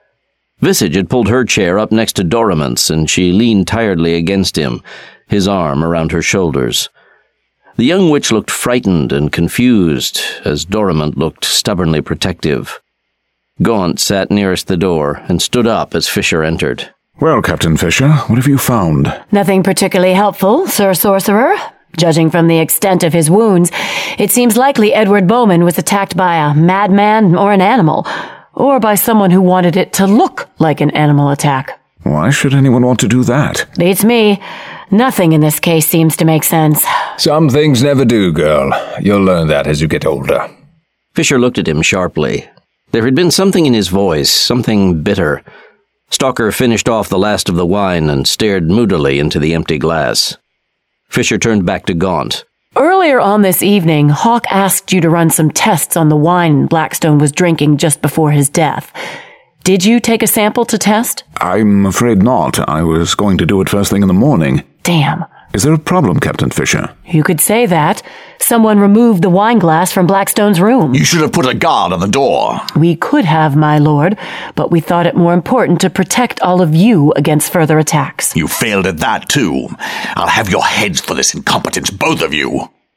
Visage had pulled her chair up next to Dorimant's, and she leaned tiredly against him, his arm around her shoulders. The young witch looked frightened and confused, as Dorimant looked stubbornly protective. Gaunt sat nearest the door and stood up as Fisher entered. Well, Captain Fisher, what have you found? Nothing particularly helpful, Sir Sorcerer. Judging from the extent of his wounds, it seems likely Edward Bowman was attacked by a madman or an animal, or by someone who wanted it to look like an animal attack. Why should anyone want to do that? Beats me. Nothing in this case seems to make sense. Some things never do, girl. You'll learn that as you get older. Fisher looked at him sharply. There had been something in his voice, something bitter. Stalker finished off the last of the wine and stared moodily into the empty glass. Fisher turned back to Gaunt. Earlier on this evening, Hawk asked you to run some tests on the wine Blackstone was drinking just before his death. Did you take a sample to test? I'm afraid not. I was going to do it first thing in the morning. Damn. Is there a problem, Captain Fisher? You could say that. Someone removed the wine glass from Blackstone's room. You should have put a guard on the door. We could have, my lord, but we thought it more important to protect all of you against further attacks. You failed at that, too. I'll have your heads for this incompetence, both of you.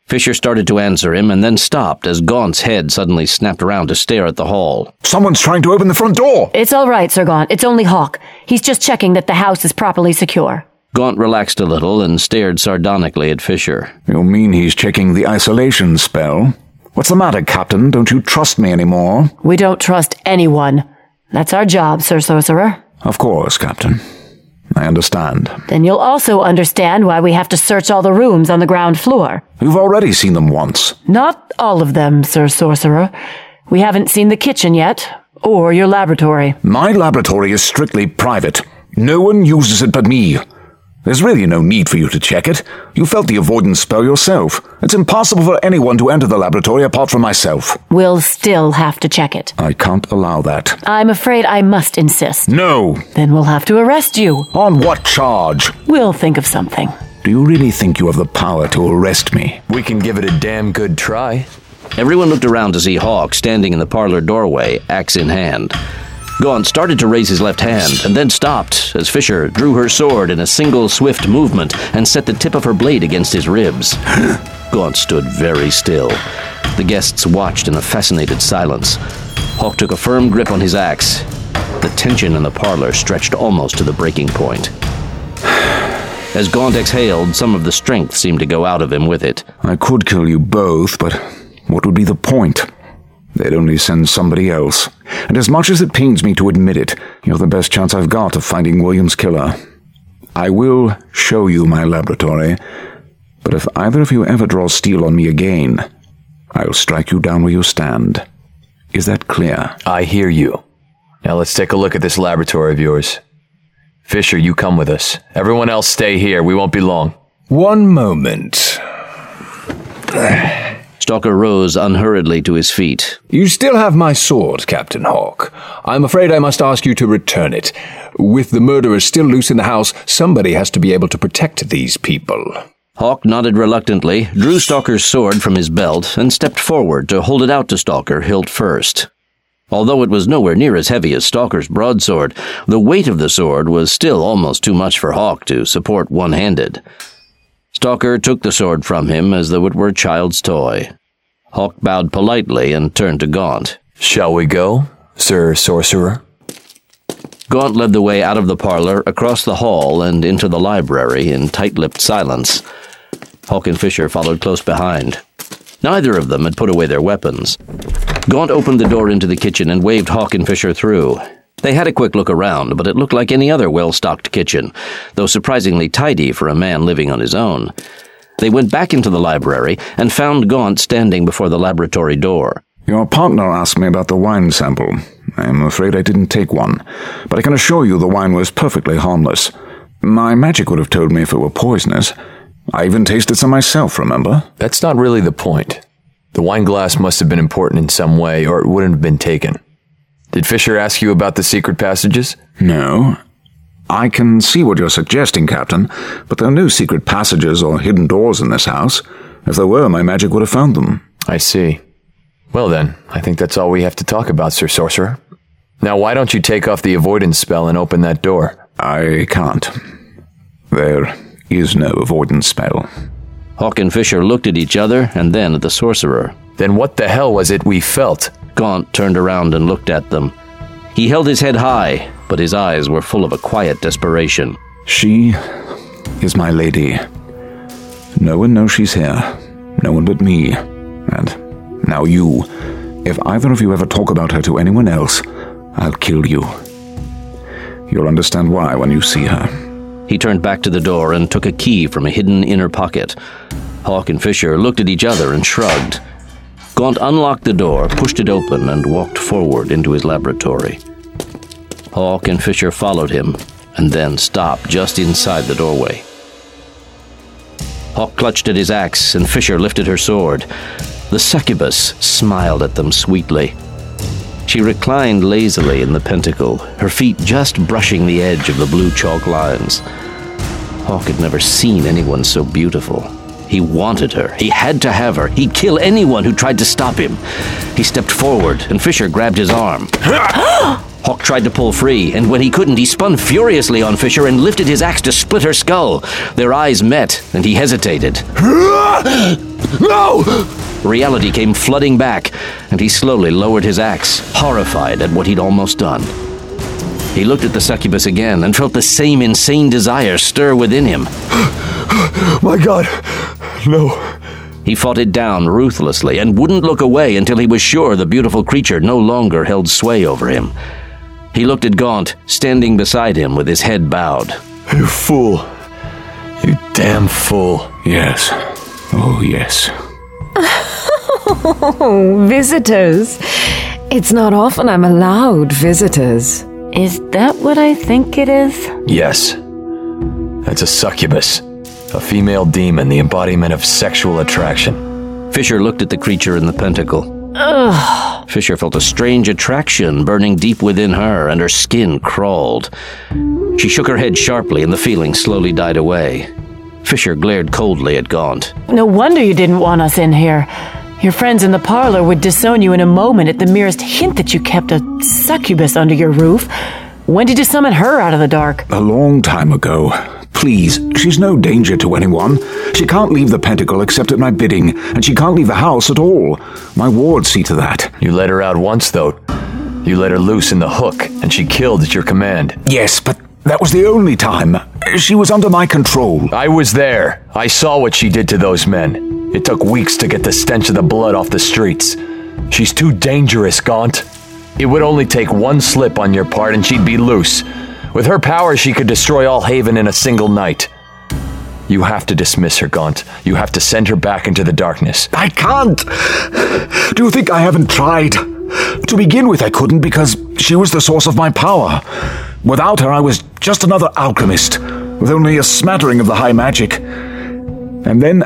Fisher started to answer him and then stopped as Gaunt's head suddenly snapped around to stare at the hall. Someone's trying to open the front door! It's all right, Sir Gaunt. It's only Hawk. He's just checking that the house is properly secure. Gaunt relaxed a little and stared sardonically at Fisher. You mean he's checking the isolation spell? What's the matter, Captain? Don't you trust me anymore? We don't trust anyone. That's our job, Sir Sorcerer. Of course, Captain. I understand. Then you'll also understand why we have to search all the rooms on the ground floor. You've already seen them once. Not all of them, Sir Sorcerer. We haven't seen the kitchen yet, or your laboratory. My laboratory is strictly private. No one uses it but me. There's really no need for you to check it. You felt the avoidance spell yourself. It's impossible for anyone to enter the laboratory apart from myself. We'll still have to check it. I can't allow that. I'm afraid I must insist. No! Then we'll have to arrest you. On what charge? We'll think of something. Do you really think you have the power to arrest me? We can give it a damn good try. Everyone looked around to see Hawk standing in the parlor doorway, axe in hand. Gaunt started to raise his left hand, and then stopped as Fisher drew her sword in a single swift movement and set the tip of her blade against his ribs. Gaunt stood very still. The guests watched in a fascinated silence. Hawk took a firm grip on his axe. The tension in the parlor stretched almost to the breaking point. As Gaunt exhaled, some of the strength seemed to go out of him with it. I could kill you both, but what would be the point? They'd only send somebody else. And as much as it pains me to admit it, you're the best chance I've got of finding William's killer. I will show you my laboratory, but if either of you ever draws steel on me again, I'll strike you down where you stand. Is that clear? I hear you. Now let's take a look at this laboratory of yours. Fisher, you come with us. Everyone else stay here. We won't be long. One moment. Stalker rose unhurriedly to his feet. You still have my sword, Captain Hawk. I'm afraid I must ask you to return it. With the murderers still loose in the house, somebody has to be able to protect these people. Hawk nodded reluctantly, drew Stalker's sword from his belt, and stepped forward to hold it out to Stalker, hilt first. Although it was nowhere near as heavy as Stalker's broadsword, the weight of the sword was still almost too much for Hawk to support one-handed. Stalker took the sword from him as though it were a child's toy. Hawk bowed politely and turned to Gaunt. Shall we go, Sir Sorcerer? Gaunt led the way out of the parlor, across the hall, and into the library in tight-lipped silence. Hawk and Fisher followed close behind. Neither of them had put away their weapons. Gaunt opened the door into the kitchen and waved Hawk and Fisher through. They had a quick look around, but it looked like any other well-stocked kitchen, though surprisingly tidy for a man living on his own. They went back into the library and found Gaunt standing before the laboratory door. Your partner asked me about the wine sample. I'm afraid I didn't take one, but I can assure you the wine was perfectly harmless. My magic would have told me if it were poisonous. I even tasted some myself, remember? That's not really the point. The wine glass must have been important in some way, or it wouldn't have been taken. Did Fisher ask you about the secret passages? No. I can see what you're suggesting, Captain, but there are no secret passages or hidden doors in this house. If there were, my magic would have found them. I see. Well then, I think that's all we have to talk about, Sir Sorcerer. Now why don't you take off the avoidance spell and open that door? I can't. There is no avoidance spell. Hawk and Fisher looked at each other and then at the sorcerer. Then what the hell was it we felt? Gaunt turned around and looked at them. He held his head high, but his eyes were full of a quiet desperation. She is my lady. No one knows she's here. No one but me. And now you. If either of you ever talk about her to anyone else, I'll kill you. You'll understand why when you see her. He turned back to the door and took a key from a hidden inner pocket. Hawk and Fisher looked at each other and shrugged. Gaunt unlocked the door, pushed it open, and walked forward into his laboratory. Hawk and Fisher followed him, and then stopped just inside the doorway. Hawk clutched at his axe, and Fisher lifted her sword. The succubus smiled at them sweetly. She reclined lazily in the pentacle, her feet just brushing the edge of the blue chalk lines. Hawk had never seen anyone so beautiful. He wanted her. He had to have her. He'd kill anyone who tried to stop him. He stepped forward, and Fisher grabbed his arm. Hawk tried to pull free, and when he couldn't, he spun furiously on Fisher and lifted his axe to split her skull. Their eyes met, and he hesitated. No! Reality came flooding back, and he slowly lowered his axe, horrified at what he'd almost done. He looked at the succubus again and felt the same insane desire stir within him. My God, no. He fought it down ruthlessly and wouldn't look away until he was sure the beautiful creature no longer held sway over him. He looked at Gaunt, standing beside him with his head bowed. You fool. You damn fool. Yes. Oh, yes. Oh, visitors. It's not often I'm allowed visitors. Is that what I think it is? Yes. That's a succubus. A female demon, the embodiment of sexual attraction. Fisher looked at the creature in the pentacle. Ugh. Fisher felt a strange attraction burning deep within her, and her skin crawled. She shook her head sharply, and the feeling slowly died away. Fisher glared coldly at Gaunt. No wonder you didn't want us in here. Your friends in the parlor would disown you in a moment at the merest hint that you kept a succubus under your roof. When did you summon her out of the dark? A long time ago. Please, she's no danger to anyone. She can't leave the pentacle except at my bidding, and she can't leave the house at all. My wards see to that. You let her out once, though. You let her loose in the hook, and she killed at your command. Yes, but that was the only time. She was under my control. I was there. I saw what she did to those men. It took weeks to get the stench of the blood off the streets. She's too dangerous, Gaunt. It would only take one slip on your part and she'd be loose. With her power, she could destroy all Haven in a single night. You have to dismiss her, Gaunt. You have to send her back into the darkness. I can't. Do you think I haven't tried? To begin with, I couldn't because she was the source of my power. Without her, I was just another alchemist, with only a smattering of the high magic. And then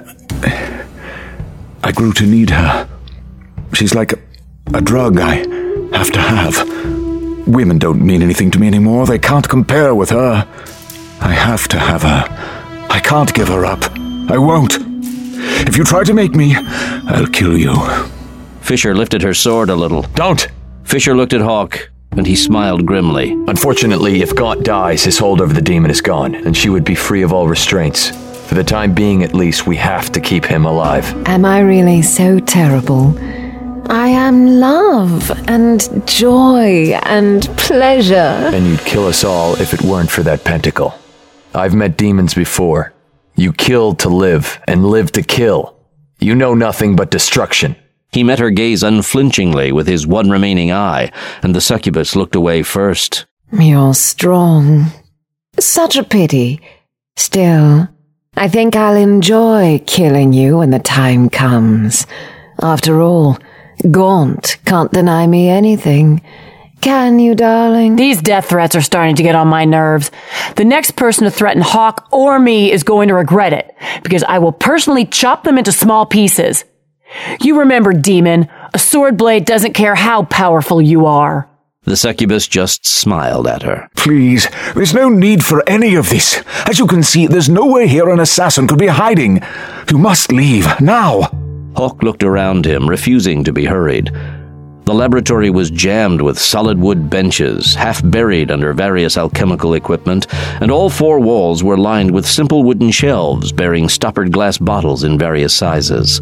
I grew to need her. She's like a, a drug I have to have. Women don't mean anything to me anymore. They can't compare with her. I have to have her. I can't give her up. I won't. If you try to make me, I'll kill you. Fisher lifted her sword a little. Don't! Fisher looked at Hawk, and he smiled grimly. Unfortunately, if Gaunt dies, his hold over the demon is gone, and she would be free of all restraints. For the time being, at least, we have to keep him alive. Am I really so terrible? I am love and joy and pleasure. And you'd kill us all if it weren't for that pentacle. I've met demons before. You kill to live, and live to kill. You know nothing but destruction. He met her gaze unflinchingly with his one remaining eye, and the succubus looked away first. You're strong. Such a pity. Still, I think I'll enjoy killing you when the time comes. After all, Gaunt can't deny me anything. Can you, darling? These death threats are starting to get on my nerves. The next person to threaten Hawk or me is going to regret it, because I will personally chop them into small pieces. You remember, demon, a sword blade doesn't care how powerful you are. The succubus just smiled at her. Please, there's no need for any of this. As you can see, there's nowhere here an assassin could be hiding. You must leave, now. Hawk looked around him, refusing to be hurried. The laboratory was jammed with solid wood benches, half buried under various alchemical equipment, and all four walls were lined with simple wooden shelves bearing stoppered glass bottles in various sizes.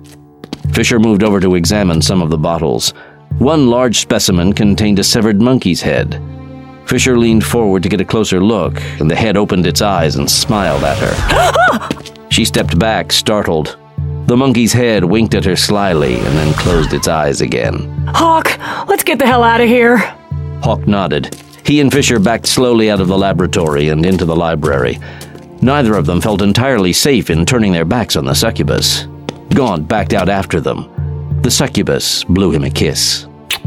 Fisher moved over to examine some of the bottles. One large specimen contained a severed monkey's head. Fisher leaned forward to get a closer look, and the head opened its eyes and smiled at her. She stepped back, startled. The monkey's head winked at her slyly and then closed its eyes again. Hawk, let's get the hell out of here. Hawk nodded. He and Fisher backed slowly out of the laboratory and into the library. Neither of them felt entirely safe in turning their backs on the succubus. Gaunt backed out after them. The succubus blew him a kiss.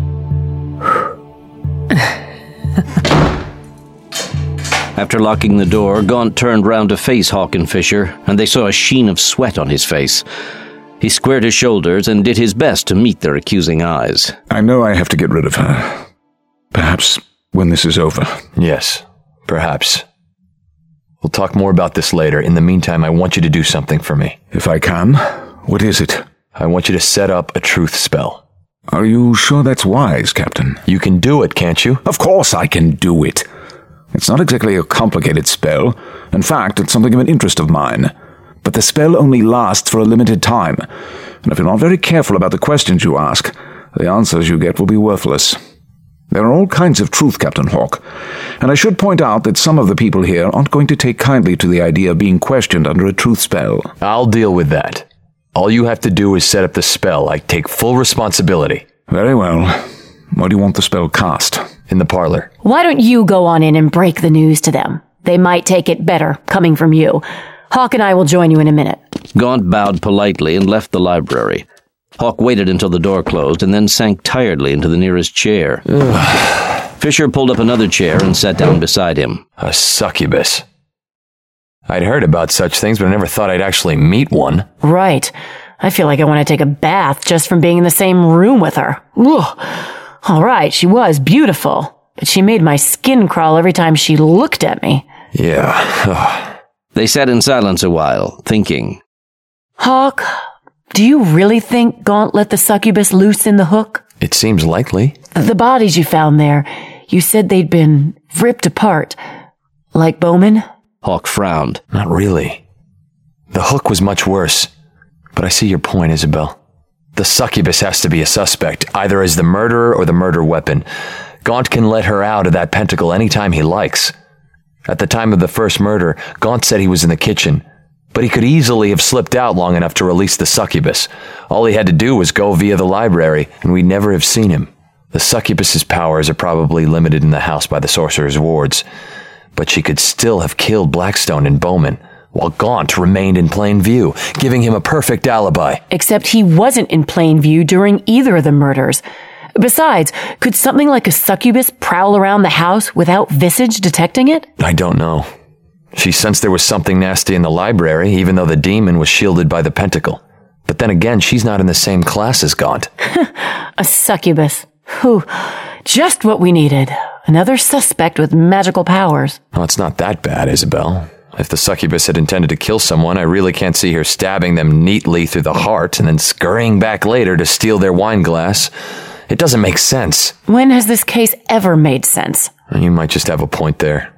After locking the door, Gaunt turned round to face Hawk and Fisher, and they saw a sheen of sweat on his face. He squared his shoulders and did his best to meet their accusing eyes. I know I have to get rid of her. Perhaps when this is over. Yes, perhaps. We'll talk more about this later. In the meantime, I want you to do something for me. If I can. What is it? I want you to set up a truth spell. Are you sure that's wise, Captain? You can do it, can't you? Of course I can do it. It's not exactly a complicated spell. In fact, it's something of an interest of mine. But the spell only lasts for a limited time, and if you're not very careful about the questions you ask, the answers you get will be worthless. There are all kinds of truth, Captain Hawk, and I should point out that some of the people here aren't going to take kindly to the idea of being questioned under a truth spell. I'll deal with that. All you have to do is set up the spell. I take full responsibility. Very well. Where do you want the spell cast? In the parlor. Why don't you go on in and break the news to them? They might take it better, coming from you. Hawk and I will join you in a minute. Gaunt bowed politely and left the library. Hawk waited until the door closed and then sank tiredly into the nearest chair. Fisher pulled up another chair and sat down beside him. A succubus. I'd heard about such things, but I never thought I'd actually meet one. Right. I feel like I want to take a bath just from being in the same room with her. Ugh. All right, she was beautiful, but she made my skin crawl every time she looked at me. Yeah. They sat in silence a while, thinking. Hawk, do you really think Gaunt let the succubus loose in the hook? It seems likely. The bodies you found there, you said they'd been ripped apart. Like Bowman? Hawk frowned. Not really. The hook was much worse. But I see your point, Isabel. The succubus has to be a suspect, either as the murderer or the murder weapon. Gaunt can let her out of that pentacle anytime he likes. At the time of the first murder, Gaunt said he was in the kitchen, but he could easily have slipped out long enough to release the succubus. All he had to do was go via the library, and we'd never have seen him. The succubus's powers are probably limited in the house by the sorcerer's wards, but she could still have killed Blackstone and Bowman, while Gaunt remained in plain view, giving him a perfect alibi. Except he wasn't in plain view during either of the murders. Besides, could something like a succubus prowl around the house without Visage detecting it? I don't know. She sensed there was something nasty in the library, even though the demon was shielded by the pentacle. But then again, she's not in the same class as Gaunt. A succubus. Whew. Just what we needed. Another suspect with magical powers. Oh, it's not that bad, Isabel. If the succubus had intended to kill someone, I really can't see her stabbing them neatly through the heart and then scurrying back later to steal their wine glass. It doesn't make sense. When has this case ever made sense? You might just have a point there.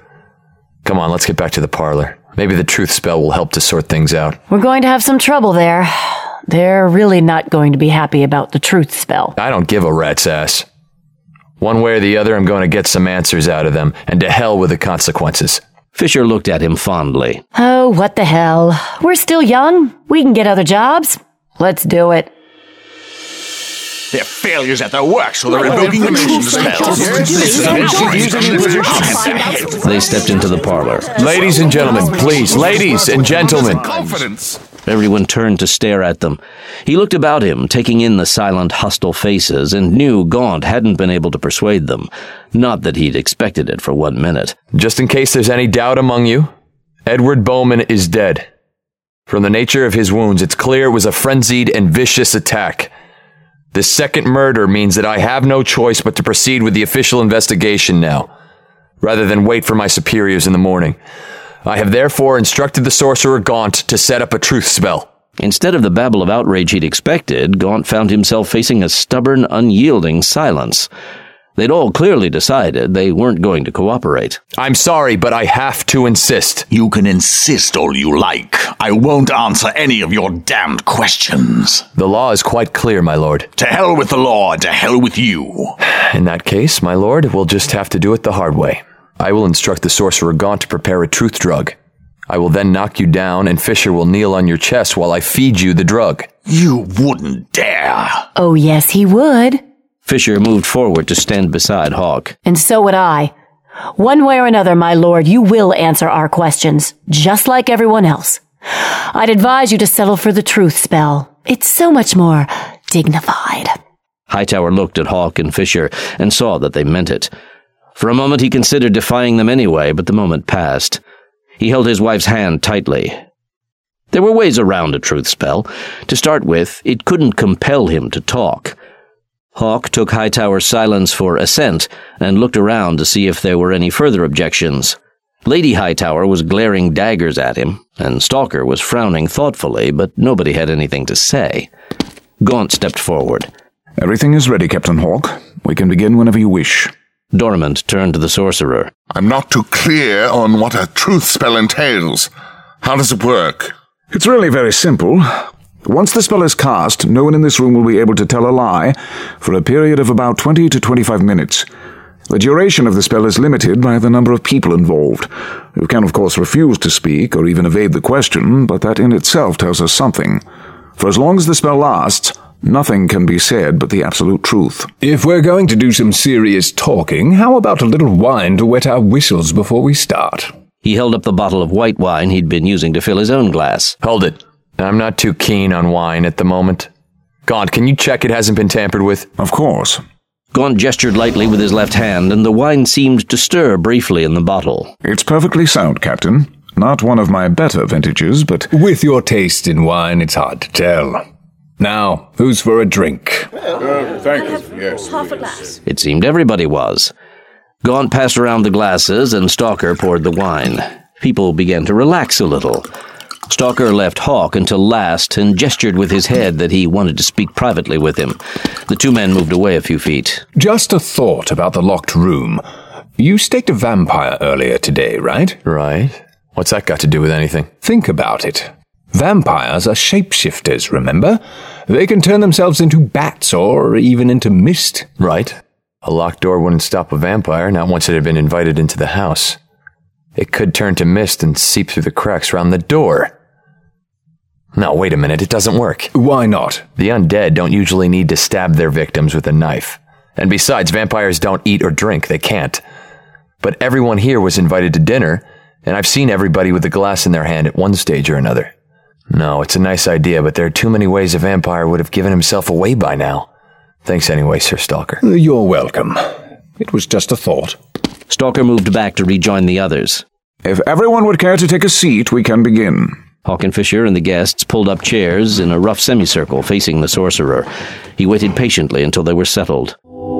Come on, let's get back to the parlor. Maybe the truth spell will help to sort things out. We're going to have some trouble there. They're really not going to be happy about the truth spell. I don't give a rat's ass. One way or the other, I'm going to get some answers out of them, and to hell with the consequences. Fisher looked at him fondly. Oh, what the hell. We're still young. We can get other jobs. Let's do it. They're failures at their work, so they're invoking the truth spell. They stepped into the parlor. Ladies and gentlemen, please, ladies and gentlemen. Everyone turned to stare at them. He looked about him, taking in the silent, hostile faces, and knew Gaunt hadn't been able to persuade them. Not that he'd expected it for one minute. Just in case there's any doubt among you, Edward Bowman is dead. From the nature of his wounds, it's clear it was a frenzied and vicious attack. This second murder means that I have no choice but to proceed with the official investigation now, rather than wait for my superiors in the morning. I have therefore instructed the sorcerer Gaunt to set up a truth spell. Instead of the babble of outrage he'd expected, Gaunt found himself facing a stubborn, unyielding silence. They'd all clearly decided they weren't going to cooperate. I'm sorry, but I have to insist. You can insist all you like. I won't answer any of your damned questions. The law is quite clear, my lord. To hell with the law, to hell with you. In that case, my lord, we'll just have to do it the hard way. I will instruct the sorcerer Gaunt to prepare a truth drug. I will then knock you down, and Fisher will kneel on your chest while I feed you the drug. You wouldn't dare. Oh, yes, he would. Fisher moved forward to stand beside Hawk. And so would I. One way or another, my lord, you will answer our questions, just like everyone else. I'd advise you to settle for the truth spell. It's so much more dignified. Hightower looked at Hawk and Fisher and saw that they meant it. For a moment he considered defying them anyway, but the moment passed. He held his wife's hand tightly. There were ways around a truth spell. To start with, it couldn't compel him to talk. Hawk took Hightower's silence for assent and looked around to see if there were any further objections. Lady Hightower was glaring daggers at him, and Stalker was frowning thoughtfully, but nobody had anything to say. Gaunt stepped forward. Everything is ready, Captain Hawk. We can begin whenever you wish. Dormant turned to the sorcerer. I'm not too clear on what a truth spell entails. How does it work? It's really very simple. Once the spell is cast, no one in this room will be able to tell a lie for a period of about twenty to twenty-five minutes. The duration of the spell is limited by the number of people involved. You can, of course, refuse to speak or even evade the question, but that in itself tells us something. For as long as the spell lasts, nothing can be said but the absolute truth. If we're going to do some serious talking, how about a little wine to wet our whistles before we start? He held up the bottle of white wine he'd been using to fill his own glass. Hold it. I'm not too keen on wine at the moment. Gaunt, can you check it hasn't been tampered with? Of course. Gaunt gestured lightly with his left hand, and the wine seemed to stir briefly in the bottle. It's perfectly sound, Captain. Not one of my better vintages, but... With your taste in wine, it's hard to tell. Now, who's for a drink? Uh, thank you, yes. Half a glass. It seemed everybody was. Gaunt passed around the glasses, and Stalker poured the wine. People began to relax a little. Stalker left Hawk until last and gestured with his head that he wanted to speak privately with him. The two men moved away a few feet. Just a thought about the locked room. You staked a vampire earlier today, right? Right. What's that got to do with anything? Think about it. Vampires are shapeshifters, remember? They can turn themselves into bats or even into mist. Right. A locked door wouldn't stop a vampire, not once it had been invited into the house. It could turn to mist and seep through the cracks around the door. No, wait a minute, it doesn't work. Why not? The undead don't usually need to stab their victims with a knife. And besides, vampires don't eat or drink, they can't. But everyone here was invited to dinner, and I've seen everybody with a glass in their hand at one stage or another. No, it's a nice idea, but there are too many ways a vampire would have given himself away by now. Thanks anyway, Sir Stalker. You're welcome. It was just a thought. Stalker moved back to rejoin the others. If everyone would care to take a seat, we can begin. Hawk and Fisher and the guests pulled up chairs in a rough semicircle facing the sorcerer. He waited patiently until they were settled.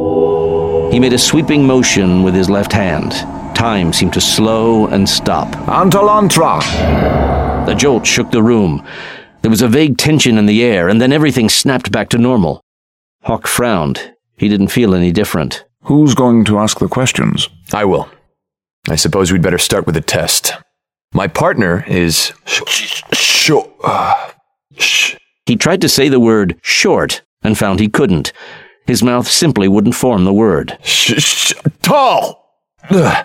He made a sweeping motion with his left hand. Time seemed to slow and stop. Antalantra! The jolt shook the room. There was a vague tension in the air, and then everything snapped back to normal. Hawk frowned. He didn't feel any different. Who's going to ask the questions? I will. I suppose we'd better start with a test. My partner is... Sh- sh- uh, sh- he tried to say the word short and found he couldn't. His mouth simply wouldn't form the word. Sh- sh- tall! Ugh.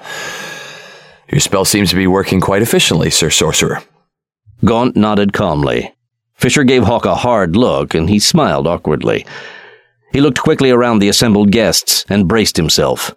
Your spell seems to be working quite efficiently, Sir Sorcerer. Gaunt nodded calmly. Fisher gave Hawk a hard look, and he smiled awkwardly. He looked quickly around the assembled guests and braced himself.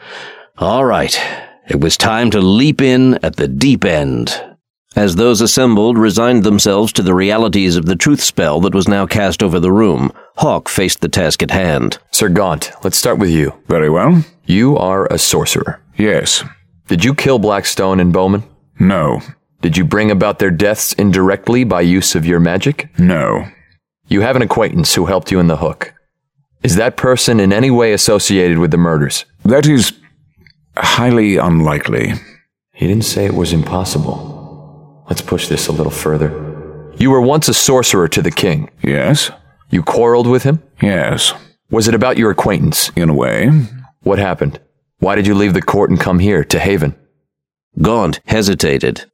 All right. It was time to leap in at the deep end. As those assembled resigned themselves to the realities of the truth spell that was now cast over the room, Hawk faced the task at hand. Sir Gaunt, let's start with you. Very well. You are a sorcerer. Yes. Did you kill Blackstone and Bowman? No. Did you bring about their deaths indirectly by use of your magic? No. You have an acquaintance who helped you in the Hook. Is that person in any way associated with the murders? That is highly unlikely. He didn't say it was impossible. Let's push this a little further. You were once a sorcerer to the king. Yes. You quarreled with him? Yes. Was it about your acquaintance? In a way. What happened? Why did you leave the court and come here, to Haven? Gaunt hesitated.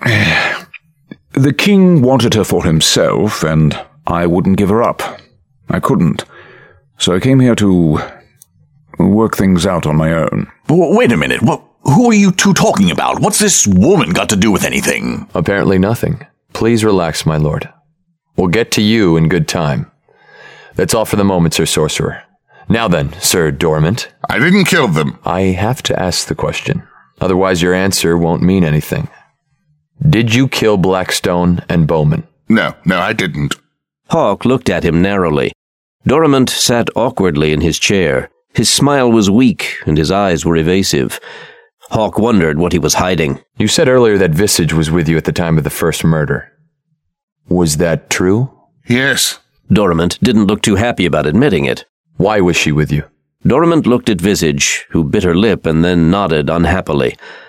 The king wanted her for himself, and I wouldn't give her up. I couldn't. So I came here to work things out on my own. Wait a minute. What, who are you two talking about? What's this woman got to do with anything? Apparently nothing. Please relax, my lord. We'll get to you in good time. That's all for the moment, Sir Sorcerer. Now then, Sir Dormant. I didn't kill them. I have to ask the question. Otherwise your answer won't mean anything. Did you kill Blackstone and Bowman? No, no, I didn't. Hawk looked at him narrowly. Dormant sat awkwardly in his chair. His smile was weak, and his eyes were evasive. Hawk wondered what he was hiding. You said earlier that Visage was with you at the time of the first murder. Was that true? Yes. Dormant didn't look too happy about admitting it. Why was she with you? Dormant looked at Visage, who bit her lip and then nodded unhappily.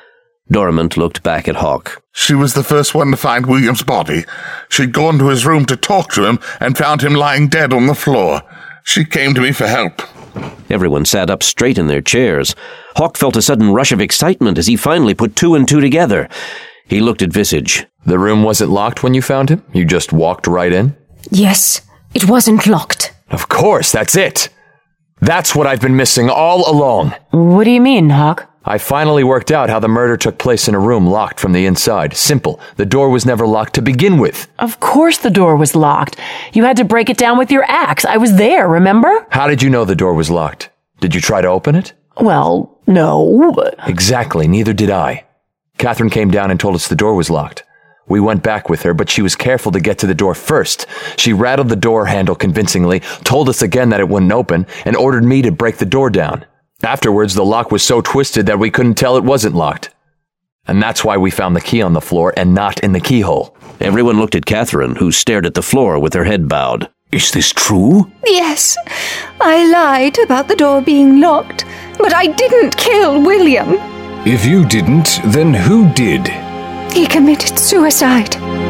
Dormant looked back at Hawk. She was the first one to find William's body. She'd gone to his room to talk to him and found him lying dead on the floor. She came to me for help. Everyone sat up straight in their chairs. Hawk felt a sudden rush of excitement as he finally put two and two together. He looked at Visage. The room wasn't locked when you found him? You just walked right in? Yes, it wasn't locked. Of course, that's it. That's what I've been missing all along. What do you mean, Hawk? I finally worked out how the murder took place in a room locked from the inside. Simple. The door was never locked to begin with. Of course the door was locked. You had to break it down with your axe. I was there, remember? How did you know the door was locked? Did you try to open it? Well, no. Exactly, neither did I. Catherine came down and told us the door was locked. We went back with her, but she was careful to get to the door first. She rattled the door handle convincingly, told us again that it wouldn't open, and ordered me to break the door down. Afterwards, the lock was so twisted that we couldn't tell it wasn't locked. And that's why we found the key on the floor and not in the keyhole. Everyone looked at Catherine, who stared at the floor with her head bowed. Is this true? Yes, I lied about the door being locked, but I didn't kill William. If you didn't, then who did? He committed suicide.